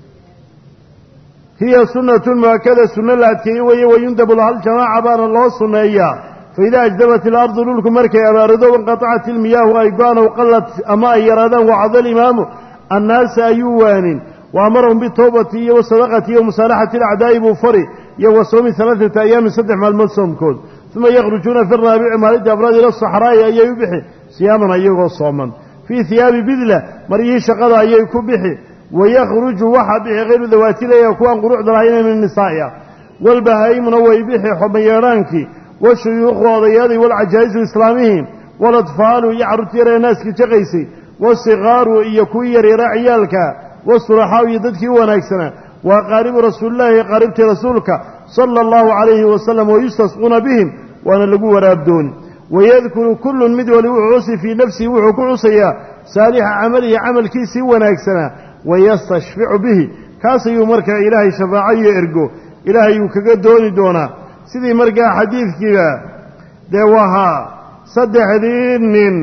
hiya sunnatun mu'akada sunno la adkeeye weeye wayundabu laha aljamaaca baana loo sunneeyaa faidaa ajdabat ilardu dhulku markay abaarido wanqatacat ilmiyaahu ay go-aan aw qallat ama ay yaraadaan wacada alimaamu annaasa ayuu waanin wa amarahum bitawbati iyo wasadaqati iyo musaalaxati alacdaa'i buu fari iyo wa sawmi alaaata ayaamin 3 maalmood soomkood uma yakhrujuuna fi araabici maalinta afraad ila saxraa'i ayay u bixi siyaaman iyagoo sooman fii hiyaabi bidla maryihii shaqada ayay ku bixi wayakhruju waxa bixi hayru dawaati leeya kuwaan quruxda lahayn min nisaa'iya walbahaa'imuna way bixi xumayeeraankii washuyuukhu odayaadii walcajaa'izu islaamihim waladfaalu iyo carruurtii yaree naaska jaqaysay wasigaaru iyo kuwii yaryara ciyaalka wasulaxaaw iyo dadkii u wanaagsanaa wa aqaaribu rasuulillaahi qaaribtii rasuulka sala allahu calayhi wasalam wayustasquuna bihim waana lagu waraabdooni wayadkuru kullun mid wali wuxuu xusi fii nafsihi wuxuu ku xusayaa saalixa camalihi camalkiisii wanaagsanaa wayastashficu bihi kaas ayuu markaa ilaahay shafaaco iyo ergo ilaahay uu kaga dooni doonaa sidii markaa xadiidkiiba dee wahaa saddexdii nin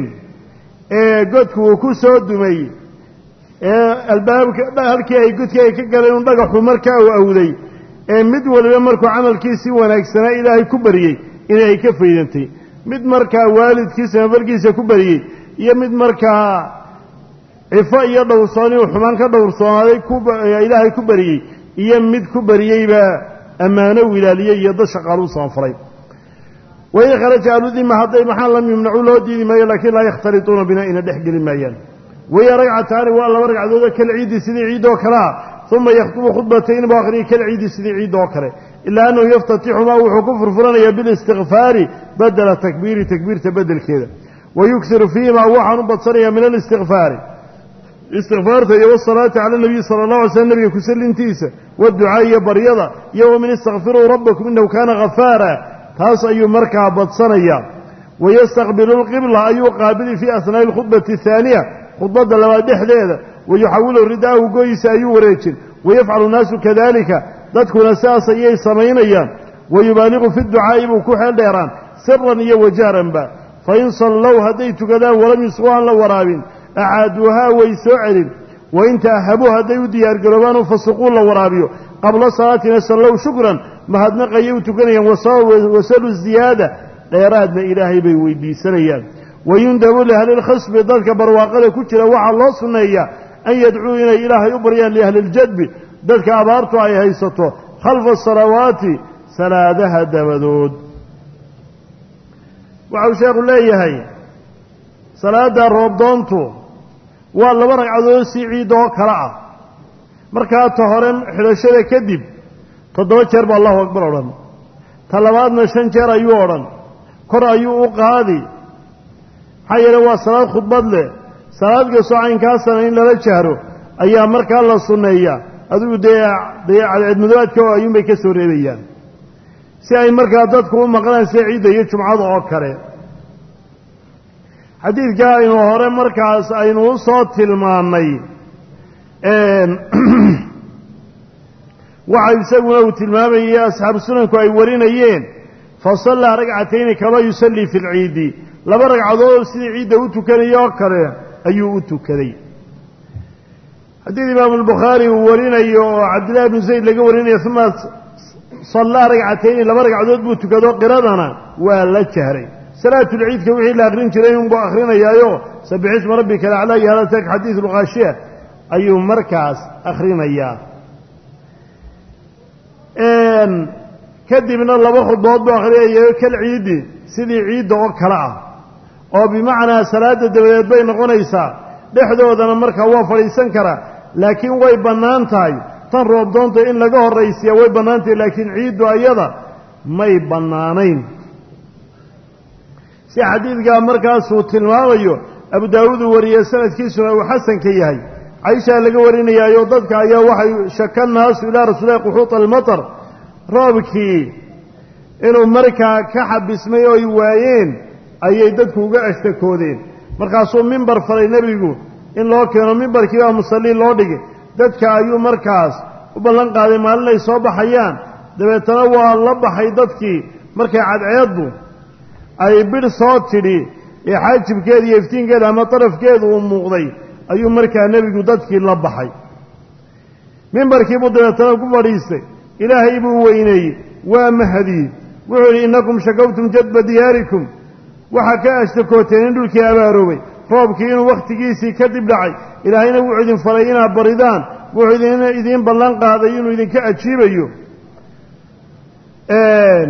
ee godku uu ku soo dumay ee albaabka halkii ay godkii ay ka galeen un dhagaxu markaa uu awday ee mid waliba markuu camalkiisii wanaagsanaa ilaahay ku baryey inay ka faydantay mid markaa waalidkiisa nafarkiisa ku baryey iyo mid markaa cifo iyo dhowrsoon inuu xumaan ka dhowrsoonaaday ilaahay ku baryey iyo mid ku baryeyba ammaano u ilaaliyey iyo dad shaqaalu u saanfaray wain kharaja ahludima hadday maxaan lam yumnacu loo diidi maayo laakiin laa yakhtalituuna bina ina dhex geli maayaan waya ragcataani waa laba ragcadooda kalciidi sidii ciid oo kale ah uma yakhtubu khudbatayni buu akhriya kalciidi sidii ciid oo kale ilaa annahu yaftatixumaa wuxuu ku furfuranayaa bilistikfaari badela takbiiri takbiirta bedelkeeda wayughiru fiihimaa waxaan u badsanayaa min alistikfaari istikfaarta iyo wasalaati cala nabiyi sala allahu alay slm nabiga kusallintiisa waadducaa iyo baryada iyo wamin istakfiruu rabbakum innahu kaana ghafaara taas ayuu markaa badsanayaa wayastaqbilu lqibla ayuu qaabili fii asnaa'i alkhudbati ahaaniya khudbadda labaad dhexdeeda wayuxawilu ridaahu gooyiisa ayuu wareejin wayafcalu nnaasu kadalika dadkuna sidaas ayay samaynayaan wayubaaliqu fi ducaa'i buu ku xeel dheeraan siran iyo wajaaranba fain sallow hadday tukadaan walam yusquu aan la waraabin acaaduuhaa way soo celin wain ta'habuu hadday u diyaargaroobaanoo fasuquu la waraabiyo qabla salaatina sallow shukran mahadnaqayay u tukanayaan wasalu ziyaada dheeraadna ilaahay bay weydiisanayaan wayundabu liahli lkhasbi dadka barwaaqada ku jira waxaa loo sunneeyaa an yadcuu inay ilaahay u baryaan liahli ljadbi dadka abaartu ay haysato khalfa asalawaati salaadaha dabadood waxau sheekhu leeyahay salaadda roobdoontu waa laba ragcadood si ciid oo kale ah markaa ta hore xidhashada kadib 7 jeer baa allahu akbar odhan ta labaadna 5 jeer ayuu odhan kor ayuu u qaadi maxaa yeele waa salaad khudbad leh salaad kastoo caynkaasana in lala jahro ayaa markaa la sunneeyaa adigu dee cadceedmadoobaadka ayuunbay ka soo reebayaan si ay markaa dadku u maqlaan sida ciidda iyo jumcada oo kale xadiidka aynu hore markaas aynu u soo tilmaannay waxa isaguna uu tilmaamayay asxaabu sunanku ay warinayeen fasallaa ragcatayni kama yusallii fi lciidi 2 ragcadood sidii ciidda u tukanaya oo kale ayuu u tukaday xadiid imaamu albukhaari uu warinayo oo cabdillahi bnu zayd laga warinayo uma sallaa ragcatayni 2 ragcadood buu tukado qiradana waa la jahray salaatulciidka wixii la akrin jiray unbuu akrinayaayo sabix isma rabbika alaclaa iyo halatak xadiidu lghaashiya ayuu markaas akrinayaa kadibna 2 khudbood buu akhriyayo kal ciidi sidii ciidda oo kale ah oo bimacnaa salaada dabadeed bay noqonaysaa dhexdoodana markaa waa fadhiisan karaa laakiin way bannaan tahay tan roobdoonta in laga horraysiya way bannaan tahay laakiin ciiddu ayada may bannaanayn si xadiidkaa markaasuu tilmaamayo abu daawuud uu wariyey sanadkiisuna uu xasanka yahay caishaa laga warinayaayo dadka ayaa waxay shaka naasu ilaa rasuulillahi quxuuط almatar roobkii inuu markaa ka xabismay oo ay waayeen ayay dadku uga ashtakoodeen markaasuu mimbar faray nebigu in loo keeno mimbarkii baa musalliin loo dhigay dadka ayuu markaas u ballan qaaday maalin ay soo baxayaan dabeetana waa la baxay dadkii markay cadceeddu ay bidh soo tidhi ee xaajibkeeda iyo iftiinkeeda ama darafkeedu uu muuqday ayuu markaa nebigu dadkii la baxay mimbarkii buu dabeetana ku fadhiistay ilaahay buu weyneeyey waa mahadiyey wuxuu yidhi innakum shakawtum jadba diyaarikum waxaa ka ashtakooteen in dhulkii abaaroobay roobkii inuu wakhtigiisii kadib dhacay ilaahayna wuxuu idin faray inaad baridaan wuxuu idiin ballan qaaday inuu idinka ajiibayo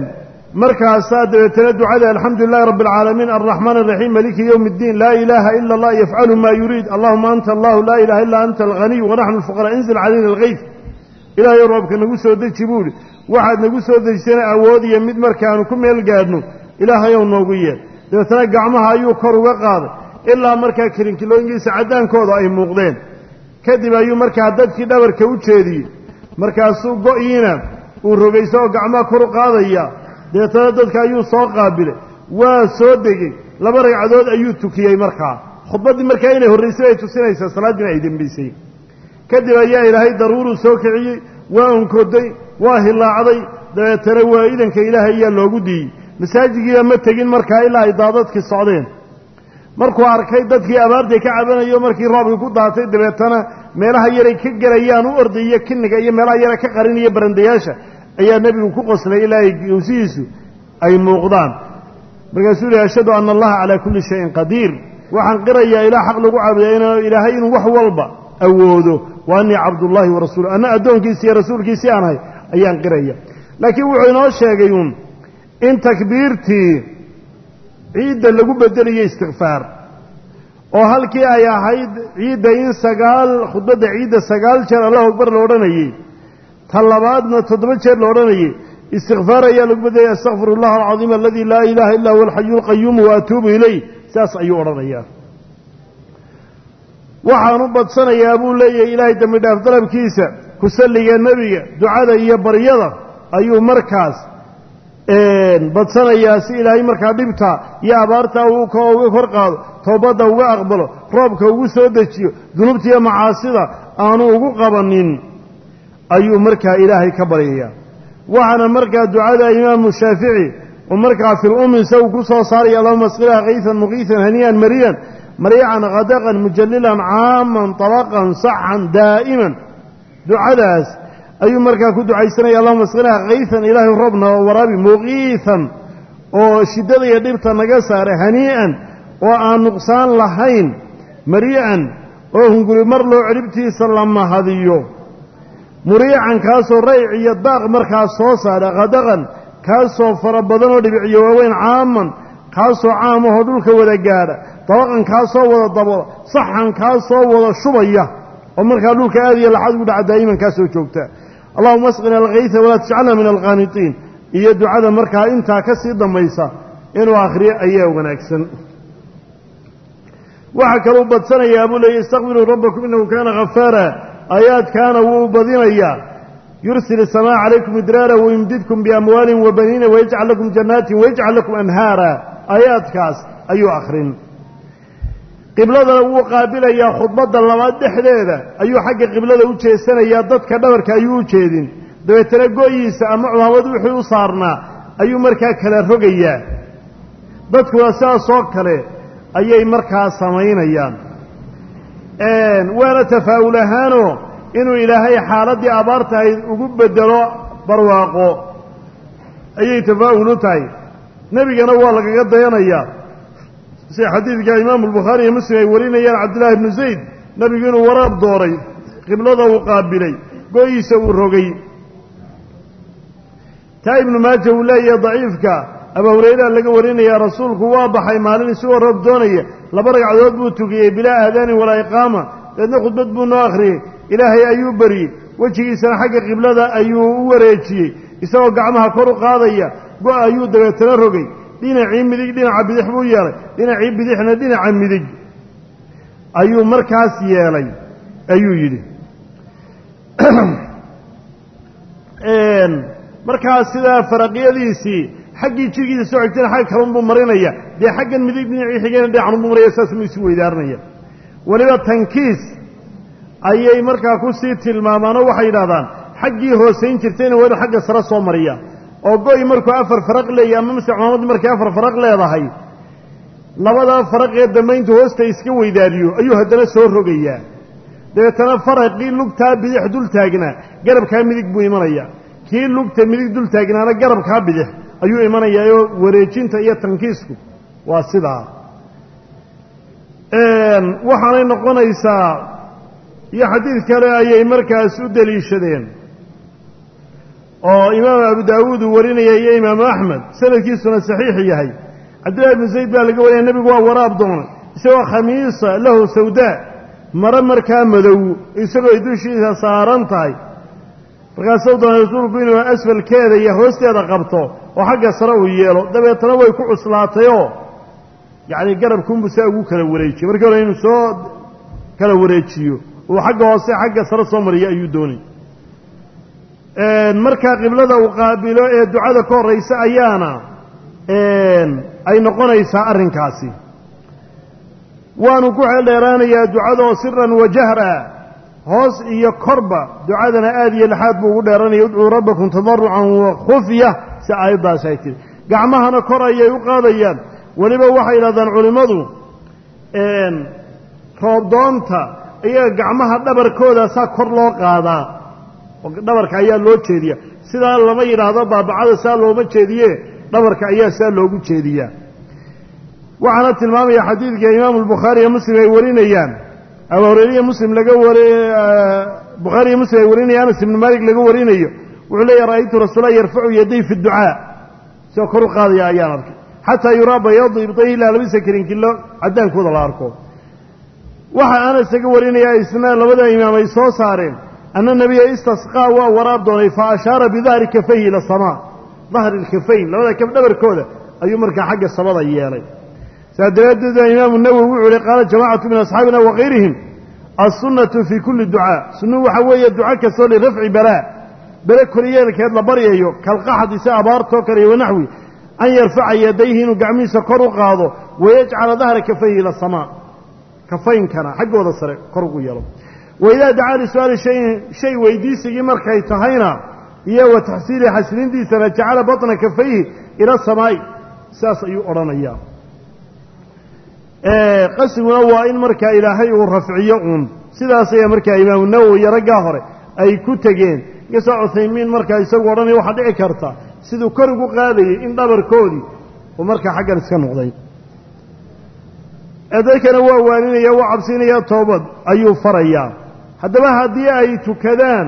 markaasaa dabeetana ducada alxamdu lilahi rabbi alcaalamiin alraxmaan araxiim maliki yowmi اddiin laa ilaaha ila allah yafcalu maa yuriid allahuma anta allahu laa ilaha illa anta alghaniy wanaxnu alfuqaraa inzil calayna algayf ilaahayow roobka nagu soo deji buuhi waxaad nagu soo dejisana awood iyo mid markaanu ku meel gaadhno ilaahayow noogu yeel dabeetana gacmaha ayuu kor uga qaaday ilaa markaa kirinkilooyinkiisa caddaankooda ay muuqdeen kadib ayuu markaa dadkii dhabarka u jeediyey markaasuu go-iina uu rogayso oo gacmaha kor u qaadaya dabeetana dadka ayuu soo qaabilay waa soo degey 2 ragcadood ayuu tukiyey markaa khudbaddii markaa inay horraysay ay tusinaysaa salaaddiina ay dembaysay kadib ayaa ilaahay daruuruu soo kiciyey waa onkoday waa hilaacday dabeetana waa idanka ilaahay ayaa loogu diiyey masaajidkiiba ma tegin markaa ilaa ay daadadkii socdeen markuu arkay dadkii abaartay ka cabanayo markii roobkii ku daatay dabeetana meelaha yaray ka gelayaan u ordaya kiniga iyo meelaha yara ka qarinaya barandayaasha ayaa nebigu ku qoslay ilaa ay gawsihiisu ay muuqdaan markaasuu yihi ashhadu ana allaha calaa kulli shayin qadiir waxaan qirayaa ilaa xaq lagu caabudaa ilaahay inuu wax walba awoodo wa annii cabdullaahi wa rasuuluh anna addoonkiisi iyo rasuulkiisii aan ahay ayaan qiraya laakiin wuxuu inoo sheegay uun in takbiirtii ciidda lagu bedelayo istikfaar oo halkii ay ahayd ciidda in khudbadda ciidda 9 jeer allahu akbar la odhanayey ta labaadna 7 jeer la odhanayey istikfaar ayaa lagu bedelaya astaqfiru allaha alcadiim aladii laa ilaaha illa huwa alxayu alqayuum wa atuubu ilayh saas ayuu odhanayaa waxaan u badsanayaa buu leeyahay ilaahay dembi dhaaf dalabkiisa ku salliga nebiga ducada iyo baryada ayuu markaas badsanayaa si ilaahay markaa dhibta iyo abaarta uga kor qaado toobadda uga aqbalo roobka ugu soo dejiyo dunuubta iyo macaasida aanu ugu qabanin ayuu markaa ilaahay ka baryayaa waxaana markaa ducada imaamu shaafici oo markaa fil isagu ku soo saaraya allahuma asqilaa kaysan muqiisan haniyan mariyan maryacan kadaqan mujallilan caaman tabaqan saxan daa'iman ducadaas ayuu markaa ku ducaysanaya allahuma asqinaa kaysan ilaahay roobna oo waraabi muqiisan oo shiddada iyo dhibta naga saara hanii'an oo aan nuqsaan lahayn mariican oo hunguri mar loo ciribtiisa la mahadiyo muriican kaasoo rayc iyo daaq markaa soo saara kadaqan kaasoo fara badan oo dhibiciyo waaweyn caaman kaasoo caamahoo dhulka wada gaadha dabaqan kaasoo wada daboola saxan kaasoo wada shubaya oo markaa dhulka aad iyo laxad ugu dhaca daa'iman kaasoo joogta allahuma asqina alkaysa walaa tajcalna min alqaanitiin iyo ducada markaa intaa ka sii dambaysa inuu akhriyo ayaa wanaagsan waxaa kaluu badsanayaa buu leeyay istaqfiruu rabbakum innahu kaana ghafaara aayaadkaana wuu badinayaa yursil الsamaa calaykum idraara wayumdidkum biamwaalin wabaniina wayajcal lakum jannaatin wayajcal lakum anhaara aayaadkaas ayuu akhrin qibladana wuu qaabilayaa khudbadda labaad dhexdeeda ayuu xagga qiblada u jeesanayaa dadka dhabarka ayuu u jeedin dabeetana go-yiisa ama cumaamad wixii u saarnaa ayuu markaa kala rogayaa dadkuna sidaasoo kale ayay markaa samaynayaan waana tafaa'ul ahaanoo inuu ilaahay xaaladdii abaarta ay ugu bedelo barwaaqo ayay tafaa'ul u tahay nebigana waa lagaga dayanayaa sida xadiidka imaamu albukhaari iyo muslim ay warinayaan cabdullaahi ibnu zayd nebigu inuu waraab dooray qiblada uu qaabilay go-iisa uu rogay taa ibnu maaja uu leeyahay daciifka abaa hurayraa laga warinayaa rasuulku waa baxay maalin isagoo roob doonaya 2 ragcadood buu tukiyey bilaa aadaanin walaa iqaama deedna khudbad buu noo akhriyey ilaahay ayuu baryey wejigiisana xagga qiblada ayuu u wareejiyey isagoo gacmaha kor u qaadaya go- ayuu dabeetana rogay dhinacii midig dhinaca bidix buu yeelay dhinacii bidixna dhinaca midig ayuu markaas yeelay ayuu yidhi markaas sidaa faraqyadiisii xaggii jidhkiisa soo xigtayna xagga kalunbuu marinaya dee xaggan midig dhinacii xigayna dhinacanunbuu maraya saasuu isu weydaaranaya weliba tankiis ayay markaa ku sii tilmaamaanoo waxay yidhahdaan xaggii hoosayn jirtayna waa inuu xagga sare soo mariya oo go-i markuu 4 faraq leeyahy ama mase cumaamaddii markay 4 faraq leedahay 2 faraq ee dambe intuu hoosta iska weydaariyo ayuu haddana soo rogayaa dabeetana faraqii lugtaa bidix dul taagnaa garabkaa midig buu imanaya kii lugta midig dul taagnaana garabkaa bidix ayuu imanayaa oo wareejinta iyo tankiisku waa sidaa waxaanay noqonaysaa iyo xadiid kale ayay markaas u deliishadeen إمام أبو داود ورينيا يا إمام أحمد سنة كيسنا صحيح يهي عبد الله بن زيد قال لقوا النبي قال وراب دون سوى خميصة له سوداء مرمر كامل يسوى يدوش إذا صارن طاي فقال سوداء رسول بينه أسفل كذا يهوستي هذا قبطه وحق سروي يلو ده بيتنوى يكون صلاتيو يعني قرب كون بساوي كلا وريتشي مركوا إنه صاد كلا وريتشيو وحق واسع حق سر صمري أيودوني marka qiblada uu qaabilo ee ducada ka horeysa ayaana ay noqonaysaa arrinkaasi waanu ku xeeldheeraanayaa ducada oo sirran wa jahra hoos iyo korba ducadana aad iyo laxaad buu ugu dheeranaya udcuu rabbakum tadarrucan wa khufya si aayadaas ay tiri gacmahana kor ayay u qaadayaan weliba waxay yidhahdaan culimmadu roobdoonta iyaga gacmaha dhabarkooda saa kor loo qaadaa dhabarka ayaa loo jeediyaa sidaa lama yidhaahdo baabacada saa looma jeediye dhabarka ayaa saa loogu jeediyaa waxaana tilmaamaya xadiidka imaamu albukhaari iyo muslim ay warinayaan abu hurayra iyo muslim laga bukhaari iyo muslim ay warinayaan anas ibn malik laga warinayo wuxuu leeyahay ra'aytu rasuulallahi yarfacu yaday fi ducaa soo kor u qaadaya ayaan arkay xataa yuraa bayaadu ibtayhi ilaa labisa kirinkilo caddaankooda la arko waxa anas laga warinayaa isna labada imaam ay soo saareen أن النبي استسقى ووراب دوني فأشار بظهر كفيه إلى السماء ظهر الكفين لولا كف دبر كوده أي مركع حق السماء يالي سأدرد الإمام النووي قال جماعة من أصحابنا وغيرهم السنة في كل الدعاء سنة وحوية الدعاء كسول رفع بلاء كريان كهذا لبريه كالقحط ساء بار توكري ونحوي أن يرفع يديه نقعمي سكر قاضه ويجعل ظهر كفيه إلى السماء كفين كان حق وضع السرق كرقوا يالو وإذا دعا لسؤال شيء ويديسي مركي تهينا هي وتحسير حسنين دي سنة جعل بطن كفيه إلى السماء ساس يؤرن إياه قسم نوائن مركا إلهي والرفعيون سيداسي مركا إمام النووي يرقاهر أي كتغين يسع عثيمين مركا يسوى رمي واحد إكرتا سيدو كرقو قادي إن دبر كودي ومركا حقا نسكن وضعي أذلك نوائن يوى عبسين يا توبد أيو فريا haddaba haddii ay tukadaan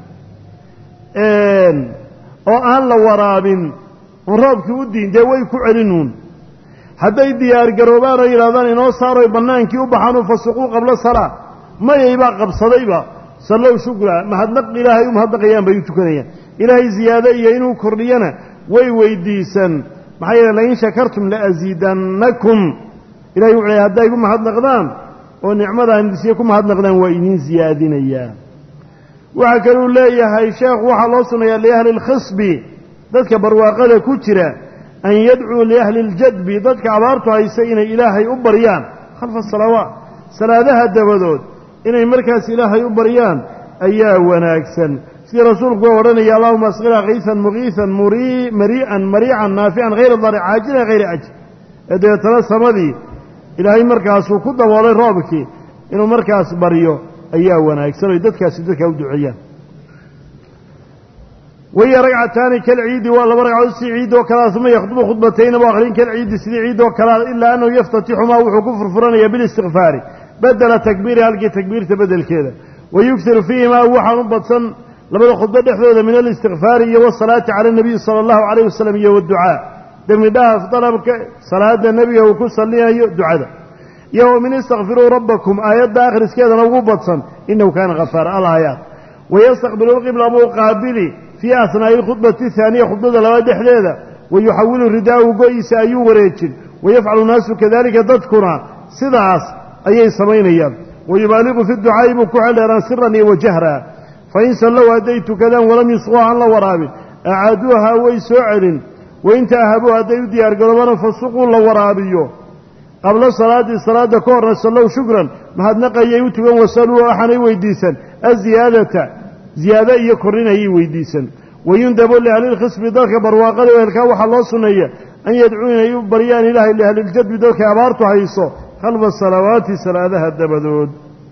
oo aan la waraabin oon roobkii u diin dee way ku celinuun hadday diyaargaroobaan oo yidhahdaan inoo saaroy bannaankii u baxaanu fasuquu qabla salaa mayaybaa qabsadayba sallow shukra mahadnaq ilaahay u mahadnaqayaan bay u tukanayaan ilaahay ziyaado iyo inuu kordhiyana way weydiisan maxaa yeele lain shakartum la'asiidannakum ilahay wuxuu leeyahay hadday igu mahadnaqdaan oo nicmada indisiye ku mahadnaqdaan waa idin ziyaadinayaa waxa kale uu leeyahay sheekh waxa loo sunayaa liahli alkhisbi dadka barwaaqada ku jira an yadcuu liahli aljadbi dadka abaartu haysa inay ilaahay u baryaan khalfa salawaat salaadaha dabadood inay markaas ilaahay u baryaan ayaa wanaagsan sidii rasuulku waa odhanaya allahuma asqina qiisan muqiisan marii'an mariican naafican hayra dari caajilan hayra ajr ee dabeetana samadii ilaahay markaasuu ku daboolay roobkii inuu markaas baryo ayaa wanaagsan oo dadkaasi dadka u duceeyaan وهي ركعتان كالعيد ولا ركعة العيد وكذا ثم يخطب خطبتين وآخرين كالعيد سيد عيد وكذا إلا أنه يفتتح ما وحكفر فرانيا بالاستغفار بدل تكبير هلقي تكبير تبدل كذا ويكثر فيما وحا مبطا لما خطبة حدود من الاستغفار والصلاة على النبي صلى الله عليه وسلم والدعاء دم ده طلب صلاة النبي وكل صليها دعاء يوم من استغفروا ربكم آيات آخر كذا نوبطا إنه كان غفار الآيات ويستقبل القبلة مقابلي في أثناء الخطبة الثانية خطبة لوادح ليلة ويحول الرداء قيس أيو وريتشن ويفعل الناس كذلك تذكرا سدعس أي سمين أيام ويبالغ في الدعاء بكعلا سرا وجهرا فإن سلوا هديت كذا ولم يصغوا عن الله ورابل أعادوها ويسعر وإن تأهبوا هديت ديار قلبنا فالسقوا الله ورابيو قبل الصلاة كورنا سلوا شكرا ما هد نقى يوتوا وسلوا أحني ويديسا الزيادة زيادة يكرنا ويديسا ويندب لأهل الخصب ذلك برواقل ويلكاوح الله سنية أن يدعون يبريان إله لأهل الجد ذلك عبارته حيثه خلف الصلوات سلادها الدبدود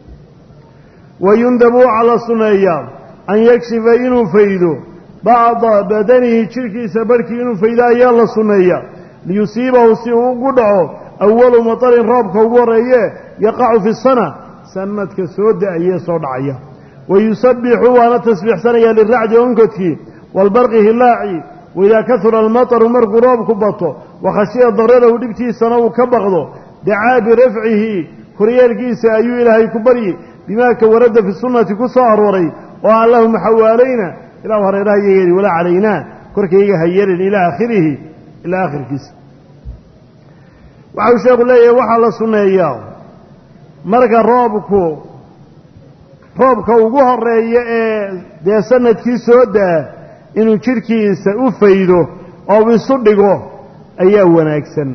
ويندب على سنية أن يكشف إنه فيدو بعض بدنه شركي سبرك إنه فيدا يالله سنية ليصيبه سيئو قدعه أول مطر رابك ووريه يقع في السنة سنة كسود أيه صدعيه ويسبح وانا تسبح سنة للرعد وانكتك والبرق هلاعي وإذا كثر المطر مرق روب كبطه وخشي ضرره دبتي سنو كبغضه دعا برفعه كريال كيس أيو إلهي كبري بما كورد في السنة كسار وري اللهم حوالينا إلى هريره يجري ولا علينا كركي هير إلى آخره إلى آخر كيس وعاو شيخ الله وحال السنة إياه مرق roobka ugu horeeya dee sanadkii soo daa inuu jirkiisa u faydo oo isu dhigo ayaa wanaagsan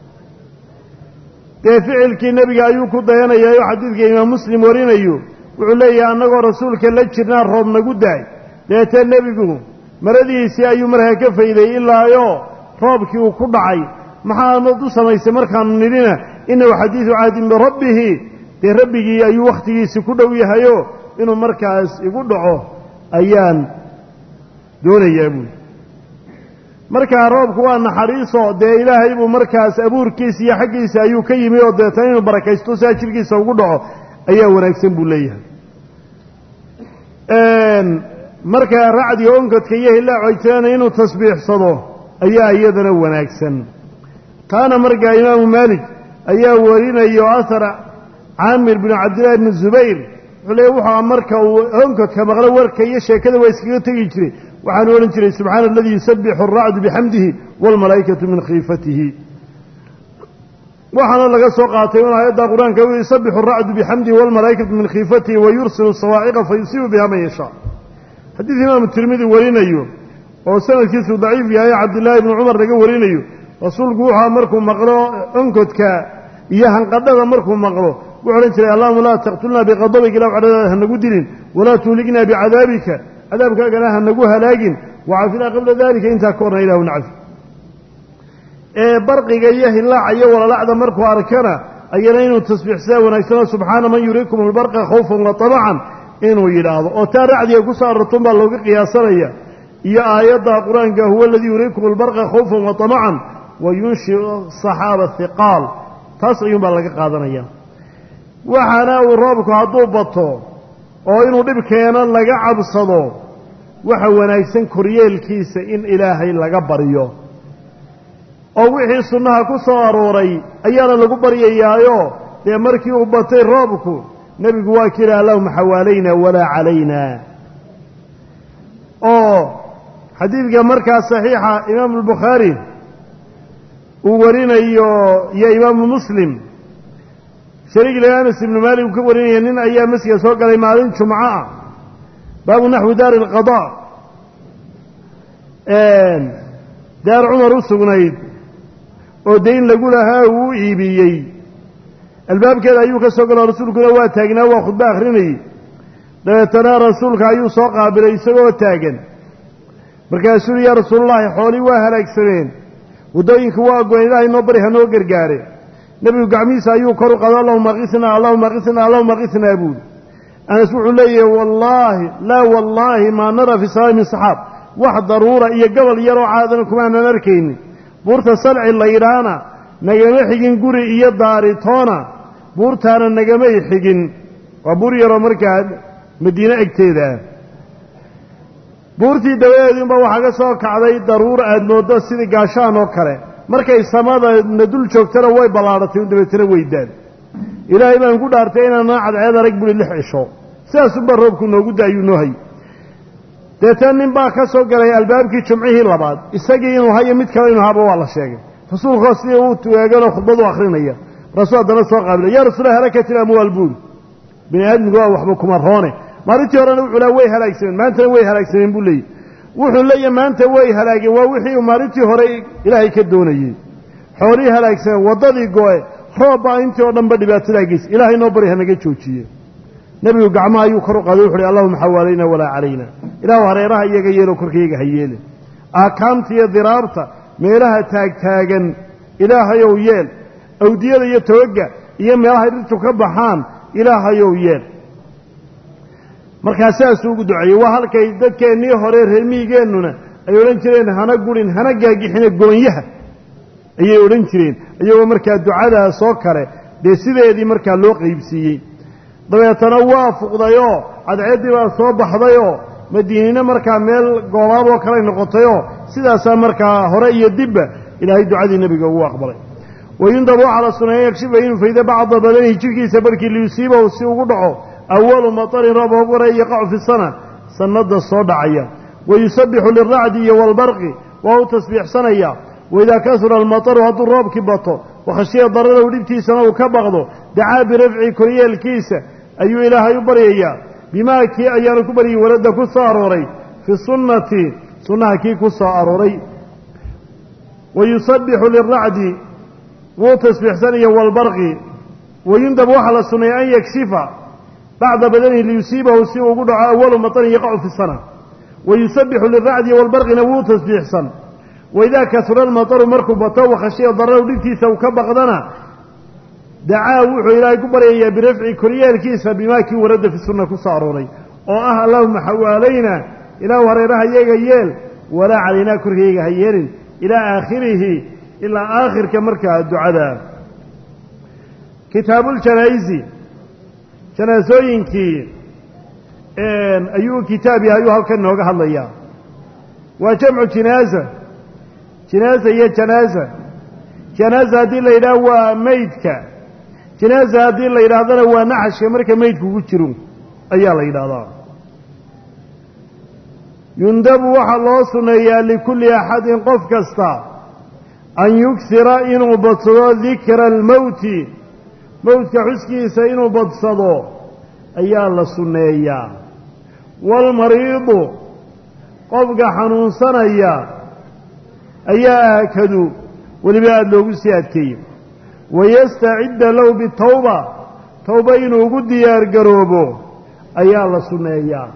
dee ficilkii nebiga ayuu ku dayanayaa oo xadiidka imaam muslim warinayo wuxuu leeyahay annagoo rasuulka la jirnaa roob nagu daay deetee nebigu maradiisii ayuu markaa ka fayday ilaayoo roobkii uu ku dhacay maxaanad u samaysay markaanu nidhina innahu xadiidu cahdin birabbihi dee rabbigii ayuu wakhtigiisi ku dhow yahayo inuu markaas igu dhaco ayaan doonayaa buuli markaa roobku waa naxariiso dee ilaahay buu markaas abuurkiisa iyo xaggiisa ayuu ka yimi oo deetan inuu barakaysto saa jirkiisa ugu dhaco ayaa wanaagsan buu leeyahay markaa racdiga onkodka iyo hilaaco ay jiraan inuu tasbiixsado ayaa iyadana wanaagsan taana markaa imaamu maalik ayaa warinayo ahara caamir binu cabdillahi bni zubayr wuxuu leeyahy wuxuu marka uu onkodka maqlo warka iyo sheekada waa iskaga tegi jiray waxaanu odhan jiray subxaana aladii yusabixu aracdu bixamdihi waalmalaa'ikatu min khiifatihi waxaana laga soo qaatay in aayadda qur-aanka u yusabixu aracdu bixamdihi waalmalaa'ikatu min khiifatihi wayursilu sawaaciqa fayusiibu biha man yashaa xadiid imaamu tirmidi warinayo oo sanadkiisu daciif yahay cabdillaahi bni cumar laga warinayo rasuulku wuxuu markuu maqlo onkodka iyo hanqadhada markuu maqlo wuxuu odhan jiray allahuma laa taqtulnaa biqadabika ilah cadhadaada hanagu dilin walaa tuhlignaa bicadaabika cadaabkaagana hanagu halaagin wacafinaa qabla dalika intaa ka horna ilahu nacfi barqiga iyo hilaaca iyo walalacda markuu arkana ayana inuu tasbiixsadaa wanaagsano subxaana man yuriikum albarqa khawfan wa tamacan inuu yidhaahdo oo taa racdiga ku soo arortun baa looga qiyaasanaya iyo aayadda qur-aanka huwa aladii yuriikum albarqa khawfan wa tamacan wa yunshiu saxaaba hiqaal taas ayuun baa laga qaadanaya waxaana uu roobku hadduu bato oo inuu dhib keeno laga cabsado waxa wanaagsan koryeelkiisa in ilaahay laga baryo oo wixii sunnaha ku soo arooray ayaana lagu baryayaayo dee markii uu batay roobku nebigu waa ka yidhaha allahuma xawaalayna walaa calayna oo xadiidka markaa saxiixa imaamu albukhaari uu warinayo iyo imaamu muslim shariik le anas ibnu maalik uu ka warinaya nin ayaa masjidka soo galay maalin jumco ah baabu naxwi daari alqadaa daar cumar u sugnayd oo dayn lagu lahaa uu iibiyey albaabkeeda ayuu ka soo galo rasuulkuna waa taagnaa waa khudbo akhrinayey dabeetana rasuulka ayuu soo qaabilay isagoo taagan markaasuu yihi yaa rasuulullaahi xoolii waa halaagsameen waddooyinka waa goyn ilaahay noo bari hanoo gargaare nebigu gacmihiisa ayuu kor u qado allahuma qisnaa allahuma qisnaa allahuma qisnaa buuli anas wuxuu leeyahay wallaahi laa wallaahi maa naraa fi samaa min saxaab wax daruura iyo gobol yaroo caadana kumaanan arkaynin buurta salci laydhaana nagama xigin guri iyo daaritoona buurtaana nagamay xigin waa buur yaroo markaa madiine egteeda ah buurtii dabadeediinba waxaa ka soo kacday daruur aad mooddo sidii gaashaan oo kale markay samada na dul joogtana way ballaadhatay dabeetana weydaan ilaahay baan ku dhaartay inaanna cadceed arag buli 6 cisho sidaasunbaa roobku noogu daayuu noo hay deetan nin baa ka soo galay albaabkii jumcihii labaad isagii inuu hayo mid kale inuu haba waa la sheegay rasuulkoo sidii uu tueeganoo khudbadu akhrinaya rasuul haddana soo qaabilay yaa rasuulahi halakatil amwaal buuli bini aadmigu waa waxba kuma roone maalintii horena wuxuu laha way halaagsameen maantana way halaagsameen buu leeyahy wuxuu leeyahy maanta way halaageen waa wixii uu maalintii hore ilaahay ka doonayey xoolihii halaagsameen waddadii go-e roob baa intii oo dhanba dhibaatadaa geysa ilaahay noo bari hanaga joojiye nebigu gacmaha ayuu kor u qaaday wuxu uhi allahuma xawaalayna walaa calayna ilaahu hareeraha iyaga yeeloo korkayaga ha yeelin aakaamta iyo diraabta meelaha taagtaagan ilaahayow yeel awdiyada iyo toogga iyo meelahay dhirtu ka baxaan ilaahayow yeel markaa sidaasuu ugu duceeyey waa halkay dadkeennii hore reermiyigeennuna ay odhan jireen hana gurin hana gaagixina goonyaha ayay odhan jireen iyagoo markaa ducadaas oo kale dee sideedii markaa loo qaybsiiyey dabeetana waa fuqdayoo cadceeddii baa soo baxdayoo madiinina markaa meel goobaaboo kaley noqotayoo sidaasaa markaa hore iyo dibba ilaahay ducadii nebiga ugu aqbalay wayundabu waxaa la suneeya yakshifa inuu faydo bacda badanihi jidhkiisa barhkii liyusiibahu si ugu dhaco awalu matarin roob hogore yaqacu fi sana sanada soo dhacaya wayusabbixu liracdi iyo walbarqi waa u tasbiixsanaya waidaa kasura almataru hadduu roobkii bato wakhashiya daradahu dhibtiisana uu ka baqdo dacaa birafci koryeelkiisa ayuu ilaahay u baryayaa bimaa kii ayaanu ku baryay warada ku soo arooray fi sunnati sunnaha kii ku soo arooray wayusabbixu liracdi wuu tasbiixsanaya walbarqi wayundab waxaa la suneeya an yakshifa bacda badanihi liyusiibahu si uu ugu dhaco awalu matarin yaqacu fi sana wayusabbixu liracdi walbarqina wuu tasbiixsan waidaa kasura almataru markuu bato wakhashiya daradahu dhibtiisa uu ka baqdana dacaa wuxuu ilaahay ku baryayaa birafci koryeelkiisa bimaa kii warada fi sunna ku soo arooray oo ah allahuma xawaalayna ilaahu hareeraha iyaga yeel walaa calaynaa korkayga ha yeelin ilaa aakhirihi ilaa aakhirka markaa ducada kitaabuuljanaa'izi janaasooyinkii ayuu kitaab yahay ayuu halkan inooga hadlayaa waa jamcu jinaaza jinaaza iyo janaaza janaaza haddii la yidhaah waa meydka janaaza haddii la yidhaahdana waa naxashka marka meydku ku jiro ayaa la yidhaahdaa yundabu waxaa loo suneeyaa likulli axadin qof kasta an yugsira inuu badsado dikra almowti mowdka xuskiisa inuu badsado ayaa la sunneeyaa waalmariidu qofka xanuunsanaya ayaa aakadu weliba aada loogu sii adkeeyey wayastacidda lahu bitawba towba inuu ugu diyaargaroobo ayaa la sunneeyaa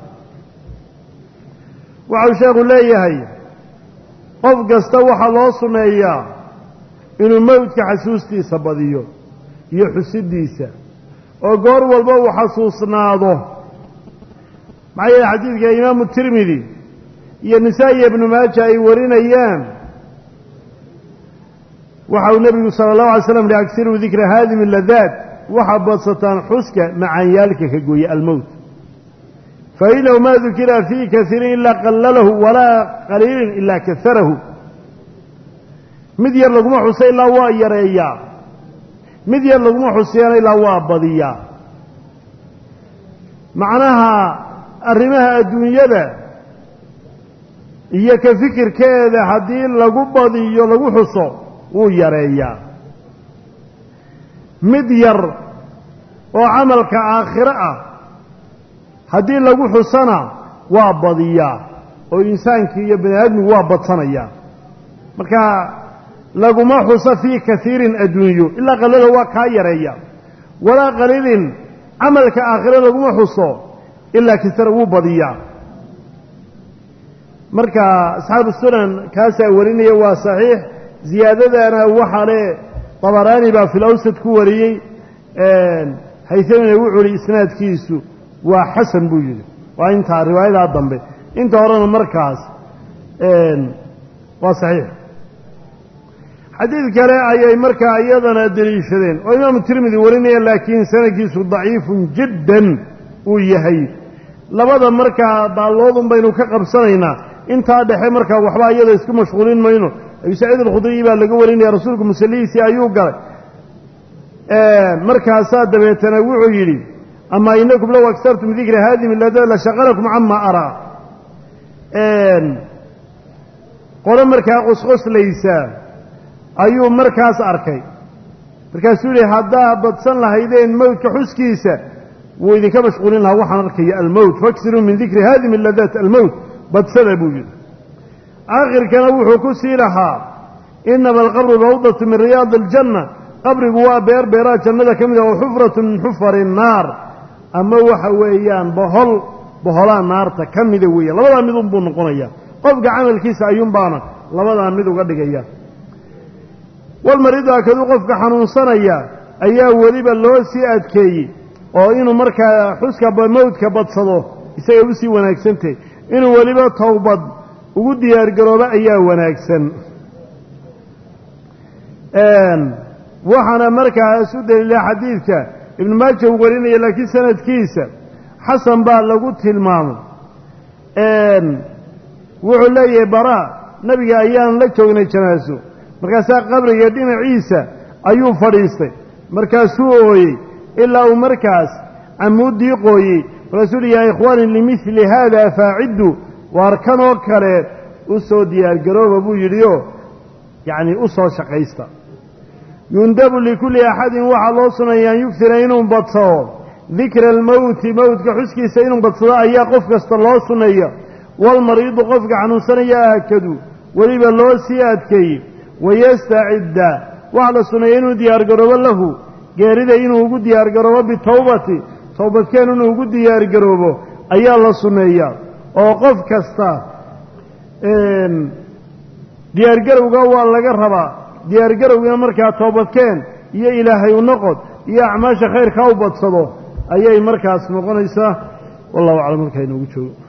waxau sheekhu leeyahay qof kasta waxaa loo sunneeyaa inuu mowdka xasuustiisa badiyo iyo xusidiisa oo goor walba uu xasuusnaado maxaa yeele xadiidka imaamu tirmidi iyo nisaa-i iyo ibnu maaja ay warinayaan waxa uu nebigu sala allahu alay slam yihi agsiruu dikra haadimi ladaat waxaa badsataan xuska macaanyaalka ka gooya almowt fainahu maa dukira fii kaiirin ilaa qallalahu walaa qaliilin ilaa kaharahu mid yar laguma xusa ilaa waa yareeyaa mid yar laguma xusiyana ilaa waa badiyaa macnaha arrimaha adduunyada iyo ka fikirkeeda haddii lagu badiyo lagu xuso wuu yareeyaa mid yar oo camalka aakhiro ah haddii lagu xusana waa badiyaa oo insaankii iyo bani aadmigu waa badsanayaa marka laguma xuso fii kaiirin adduunyo ilaa qalalo waa kaa yareeya walaa qaliilin camalka aakhiro laguma xuso ilaa kisara wuu badiyaa marka asxaabu sunan kaasaa warinaya waa saxiix ziyaadadana waxaa le dabaraani baa fil awsad ku wariyey haysamina wuxuu hi isnaadkiisu waa xasan buu yidhi waa intaa riwaayadaa dambe inta horena markaas waa saxiix xadiid kale ayay markaa iyadana deliishadeen oo imaamu tirmidi warinaya laakiin sanadkiisu daciifun jiddan uu yahay labada markaa baalloodun baynu ka qabsanaynaa intaa dhexe markaa waxba iyada isku mashquulin mayno abi saciid alkhudriyi baa laga warinaya rasuulku musallihiisii ayuu galay markaasaa dabeetana wuxuu yidhi amaa inakum low agsartum dikra haadimi lada la shaqalakum camaa araa qolo markaa qosqoslaysa ayuu markaas arkay markaasuu yihi haddaa badsan lahaydeen mowdka xuskiisa wuu idinka mashquulin lahaa waxaan arkaya almowt faksiruu min dikri haadimi ladaat almowt badsada buu yidhi aakhirkana wuxuu ku sii lahaa inama alqabru rawdatu min riyaadi aljanna qabrigu waa beer beeraha jannada ka mid ah oo xufratu min xufari nnaar ama waxa weeyaan boholaa naarta ka mida weeyaan labadaa mid unbuu noqonayaa qofka camalkiisa ayuunbaana labadaa mid uga dhigaya walmariidu akaduu qofka xanuunsanaya ayaa weliba loo sii adkeeyey oo inuu markaa xuska mowdka badsado isagay u sii wanaagsantahy inuu weliba towbad ugu diyaargarooba ayaa wanaagsan waxaana markaas u daliila xadiidka ibnu maaja uu warinaya laakiin sanadkiisa xasan baa lagu tilmaamay wuxuu leeyahay baraa nabiga ayaan la joognay janaaso markaasaa qabriga dhinaciisa ayuu fadhiistay markaasuu ooyey ilaa uu markaas camuuddii qooyey markaasuu hi yaa ikhwaani limidli haada faaciddu waar kanoo kale u soo diyaargarooba buu yidhioo yacnii u soo shaqaysta yundabu likulli axadin waxaa loo sunayaa an yugtira inuu badsado dikra almowti mowtka xuskiisa inuu badsado ayaa qof kasta loo suneeya waalmariidu qofka xanuunsanaya aakadu weliba loo sii adkeeyey wayastacidda waxaa la suneeya inuu diyaargaroobo lahu geerida inuu ugu diyaargaroobo bitawbati towbadkeen inuu ugu diyaargaroobo ayaa la sunneeyaa oo qof kasta diyaargarowga waa laga rabaa diyaargarowgina markaa toobadkeen iyo ilaahay u noqod iyo acmaasha khayrkaa u badsado ayay markaas noqonaysaa wallahu aclam markaa inoogu joogo